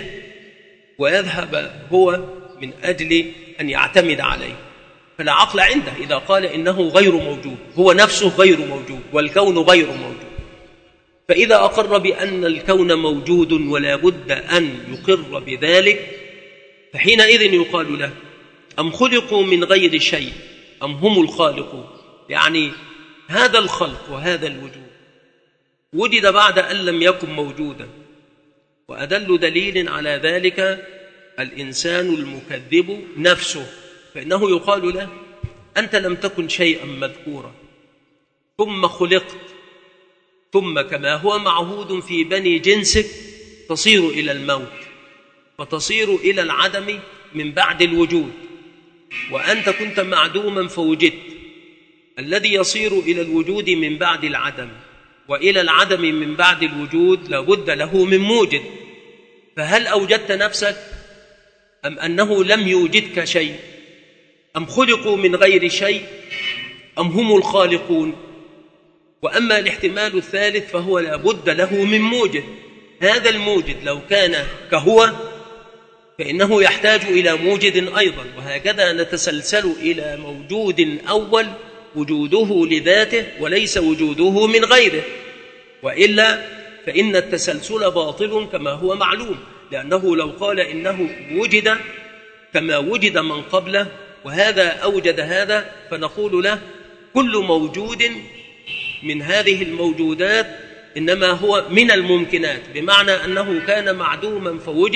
ويذهب هو من أجل أن يعتمد عليه، فلا عقل عنده إذا قال إنه غير موجود، هو نفسه غير موجود والكون غير موجود. فإذا أقر بأن الكون موجود ولا بد أن يقر بذلك، فحينئذ يقال له: أم خلقوا من غير شيء أم هم الخالقون، يعني هذا الخلق وهذا الوجود وجد بعد أن لم يكن موجودا. وأدل دليل على ذلك الإنسان المكذب نفسه، فإنه يقال له: أنت لم تكن شيئا مذكورا، ثم خلقت، ثم كما هو معهود في بني جنسك تصير إلى الموت، فتصير إلى العدم من بعد الوجود، وأنت كنت معدوما فوجدت. الذي يصير إلى الوجود من بعد العدم وإلى العدم من بعد الوجود لابد له من موجد، فهل أوجدت نفسك أم أنه لم يوجدك شيء؟ أم خلقوا من غير شيء أم هم الخالقون؟ وأما الاحتمال الثالث فهو لابد له من موجد، هذا الموجد لو كان كهو فإنه يحتاج إلى موجد أيضا، وهكذا نتسلسل إلى موجود أول وجوده لذاته وليس وجوده من غيره، وإلا فإن التسلسل باطل كما هو معلوم، لأنه لو قال إنه وجد كما وجد من قبله وهذا أوجد هذا، فنقول له: كل موجود من هذه الموجودات إنما هو من الممكنات، بمعنى أنه كان معدوما فوجد،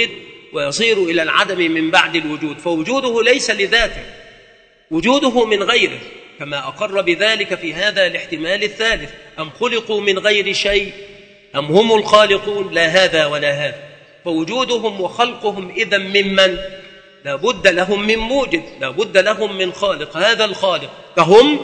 ويصير إلى العدم من بعد الوجود، فوجوده ليس لذاته، وجوده من غيره، كما أقر بذلك في هذا الاحتمال الثالث: أم خلقوا من غير شيء أم هم الخالقون، لا هذا ولا هذا. فوجودهم وخلقهم إذن ممن؟ لا بد لهم من موجد، لا بد لهم من خالق. هذا الخالق كهم،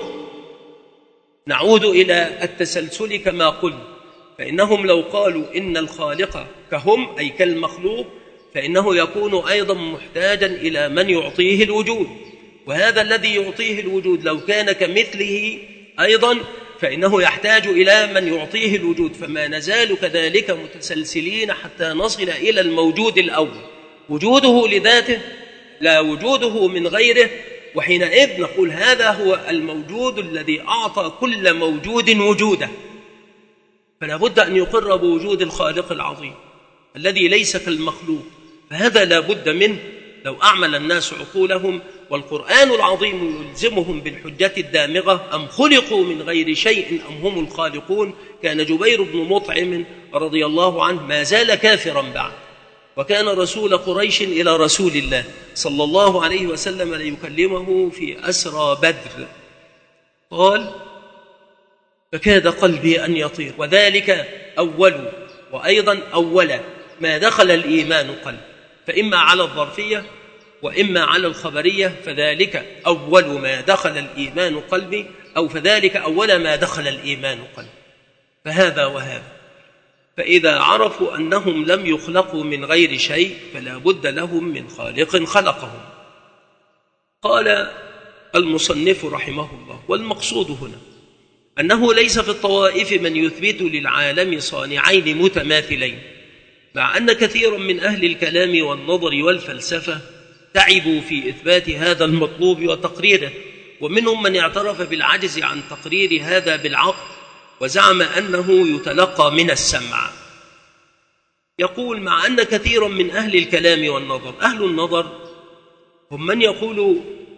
نعود إلى التسلسل كما قلنا، فإنهم لو قالوا إن الخالق كهم أي كالمخلوق، فإنه يكون أيضا محتاجا إلى من يعطيه الوجود، وهذا الذي يعطيه الوجود لو كان كمثله أيضا فإنه يحتاج إلى من يعطيه الوجود. فما نزال كذلك متسلسلين حتى نصل إلى الموجود الأول، وجوده لذاته لا وجوده من غيره، وحينئذ نقول هذا هو الموجود الذي أعطى كل موجود وجوده. فلا بد أن يقر بوجود الخالق العظيم الذي ليس كالمخلوق، فهذا لا بد منه لو أعمل الناس عقولهم. والقرآن العظيم يلزمهم بالحجة الدامغة: أم خلقوا من غير شيء أم هم الخالقون. كان جبير بن مطعم رضي الله عنه ما زال كافرا بعد، وكان رسول قريش إلى رسول الله صلى الله عليه وسلم ليكلمه في أسرى بدر، قال: فكاد قلبي أن يطير، وذلك أول وأيضا أول ما دخل الإيمان قلب، فإما على الظرفية وإما على الخبرية، فذلك أول ما دخل الإيمان قلبي، أو فذلك أول ما دخل الإيمان قلبي. فهذا وهذا، فإذا عرفوا أنهم لم يخلقوا من غير شيء فلا بد لهم من خالق خلقهم. قال المصنف رحمه الله: والمقصود هنا أنه ليس في الطوائف من يثبت للعالم صانعين متماثلين، مع أن كثيرا من أهل الكلام والنظر والفلسفة تعبوا في إثبات هذا المطلوب وتقريره، ومنهم من اعترف بالعجز عن تقرير هذا بالعقل وزعم أنه يتلقى من السمع. يقول: مع أن كثيرا من أهل الكلام والنظر، أهل النظر هم من يقول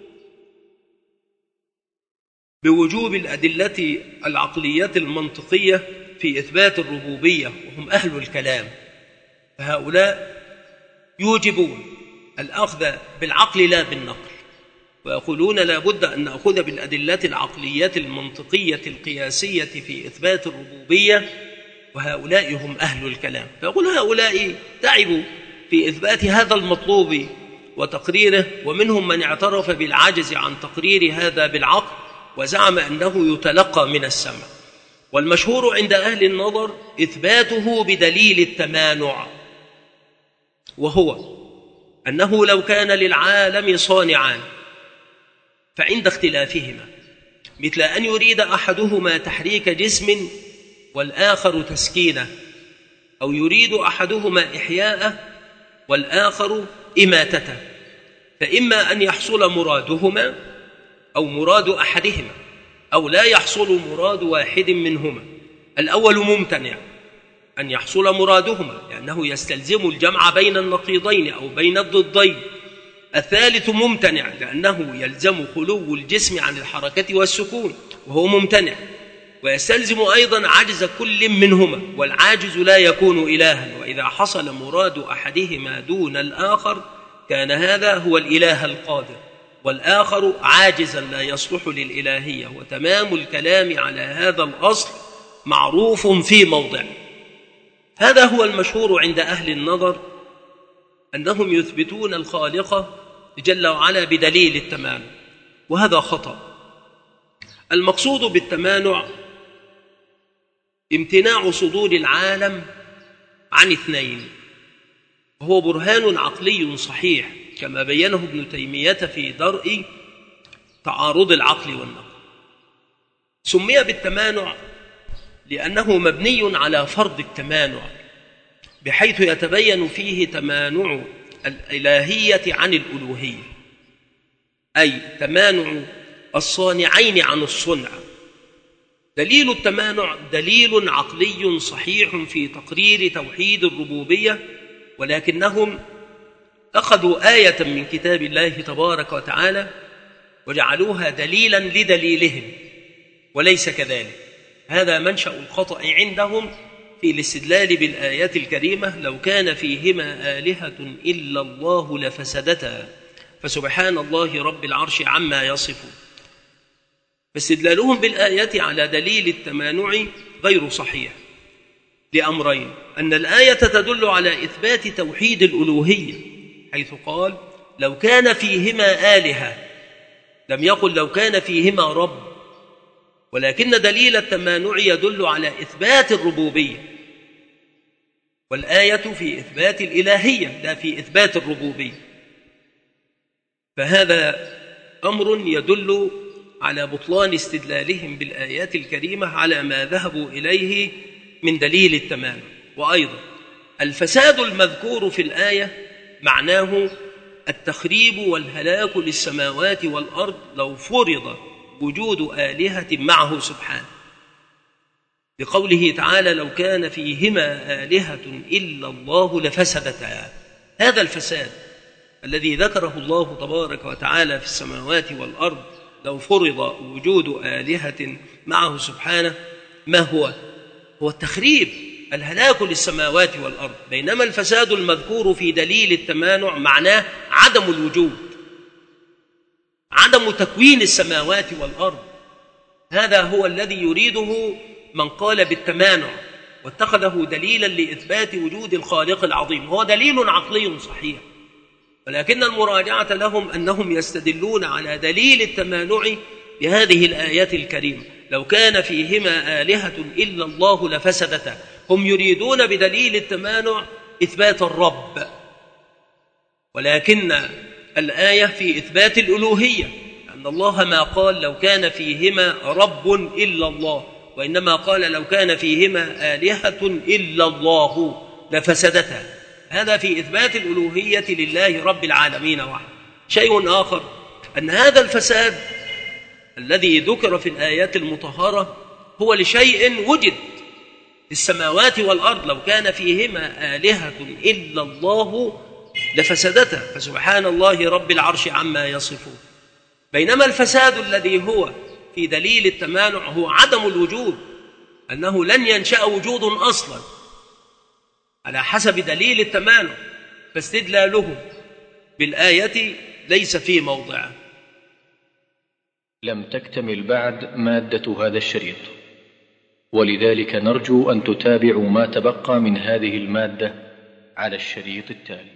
بوجوب الأدلة العقلية المنطقية في إثبات الربوبية، وهم أهل الكلام، فهؤلاء يوجبون الأخذ بالعقل لا بالنقل، ويقولون لا بد أن نأخذ بالأدلة العقلية المنطقية القياسية في إثبات الربوبية، وهؤلاء هم أهل الكلام. فيقول هؤلاء تعبوا في إثبات هذا المطلوب وتقريره، ومنهم من اعترف بالعجز عن تقرير هذا بالعقل وزعم أنه يتلقى من السمع. والمشهور عند أهل النظر إثباته بدليل التمانع، وهو أنه لو كان للعالم صانعان فعند اختلافهما، مثل أن يريد أحدهما تحريك جسم والآخر تسكينه، أو يريد أحدهما إحياءه والآخر إماتته، فإما أن يحصل مرادهما أو مراد أحدهما، أو لا يحصل مراد واحد منهما. الأول ممتنع أن يحصل مرادهما لأنه يستلزم الجمع بين النقيضين أو بين الضدين. الثالث ممتنع لأنه يلزم خلو الجسم عن الحركة والسكون، وهو ممتنع، ويستلزم أيضا عجز كل منهما، والعاجز لا يكون إلها، وإذا حصل مراد أحدهما دون الآخر كان هذا هو الإله القادر، والآخر عاجزا لا يصلح للإلهية. وتمام الكلام على هذا الأصل معروف في موضع. هذا هو المشهور عند أهل النظر، أنهم يثبتون الخالق جل وعلا بدليل التمانع، وهذا خطأ. المقصود بالتمانع امتناع صدور العالم عن اثنين، وهو برهان عقلي صحيح كما بينه ابن تيمية في درء تعارض العقل والنقل. سمي بالتمانع لأنه مبني على فرض التمانع، بحيث يتبين فيه تمانع الإلهية عن الألوهية، أي تمانع الصانعين عن الصنع. دليل التمانع دليل عقلي صحيح في تقرير توحيد الربوبية، ولكنهم أخذوا آية من كتاب الله تبارك وتعالى وجعلوها دليلا لدليلهم، وليس كذلك. هذا منشأ الخطأ عندهم، في الاستدلال بالآيات الكريمة: لو كان فيهما آلهة إلا الله لفسدتا فسبحان الله رب العرش عما يصفون. فاستدلالهم بالآيات على دليل التمانع غير صحيح لأمرين: أن الآية تدل على إثبات توحيد الألوهية، حيث قال لو كان فيهما آلهة، لم يقل لو كان فيهما رب، ولكن دليل التمانع يدل على إثبات الربوبية، والآية في إثبات الإلهية لا في إثبات الربوبية. فهذا أمر يدل على بطلان استدلالهم بالآيات الكريمة على ما ذهبوا إليه من دليل التمانع. وأيضا الفساد المذكور في الآية معناه التخريب والهلاك للسماوات والأرض لو فرض وجود آلهة معه سبحانه، بقوله تعالى لو كان فيهما آلهة إلا الله لفسدتا. هذا الفساد الذي ذكره الله تبارك وتعالى في السماوات والأرض لو فرض وجود آلهة معه سبحانه، ما هو؟ هو التخريب، الهلاك للسماوات والأرض. بينما الفساد المذكور في دليل التمانع معناه عدم الوجود، عدم تكوين السماوات والأرض. هذا هو الذي يريده من قال بالتمانع واتخذه دليلا لإثبات وجود الخالق العظيم. هو دليل عقلي صحيح، ولكن المراجعة لهم أنهم يستدلون على دليل التمانع بهذه الآيات الكريمة: لو كان فيهما آلهة إلا الله لفسدتا. هم يريدون بدليل التمانع إثبات الرب، ولكن الآية في إثبات الألوهية، أن الله ما قال لو كان فيهما رب إلا الله، وإنما قال لو كان فيهما آلهة إلا الله لفسدتا. هذا في إثبات الألوهية لله رب العالمين وحده. شيء آخر أن هذا الفساد الذي ذكر في الآيات المطهرة هو لشيء وجد في السماوات والأرض، لو كان فيهما آلهة إلا الله لفسدتا فسبحان الله رب العرش عما يصفون. بينما الفساد الذي هو في دليل التمانع هو عدم الوجود، أنه لن ينشأ وجود أصلا على حسب دليل التمانع، فاستدلاله بالآية ليس في موضعه. لم تكتمل بعد مادة هذا الشريط، ولذلك نرجو أن تتابعوا ما تبقى من هذه المادة على الشريط التالي.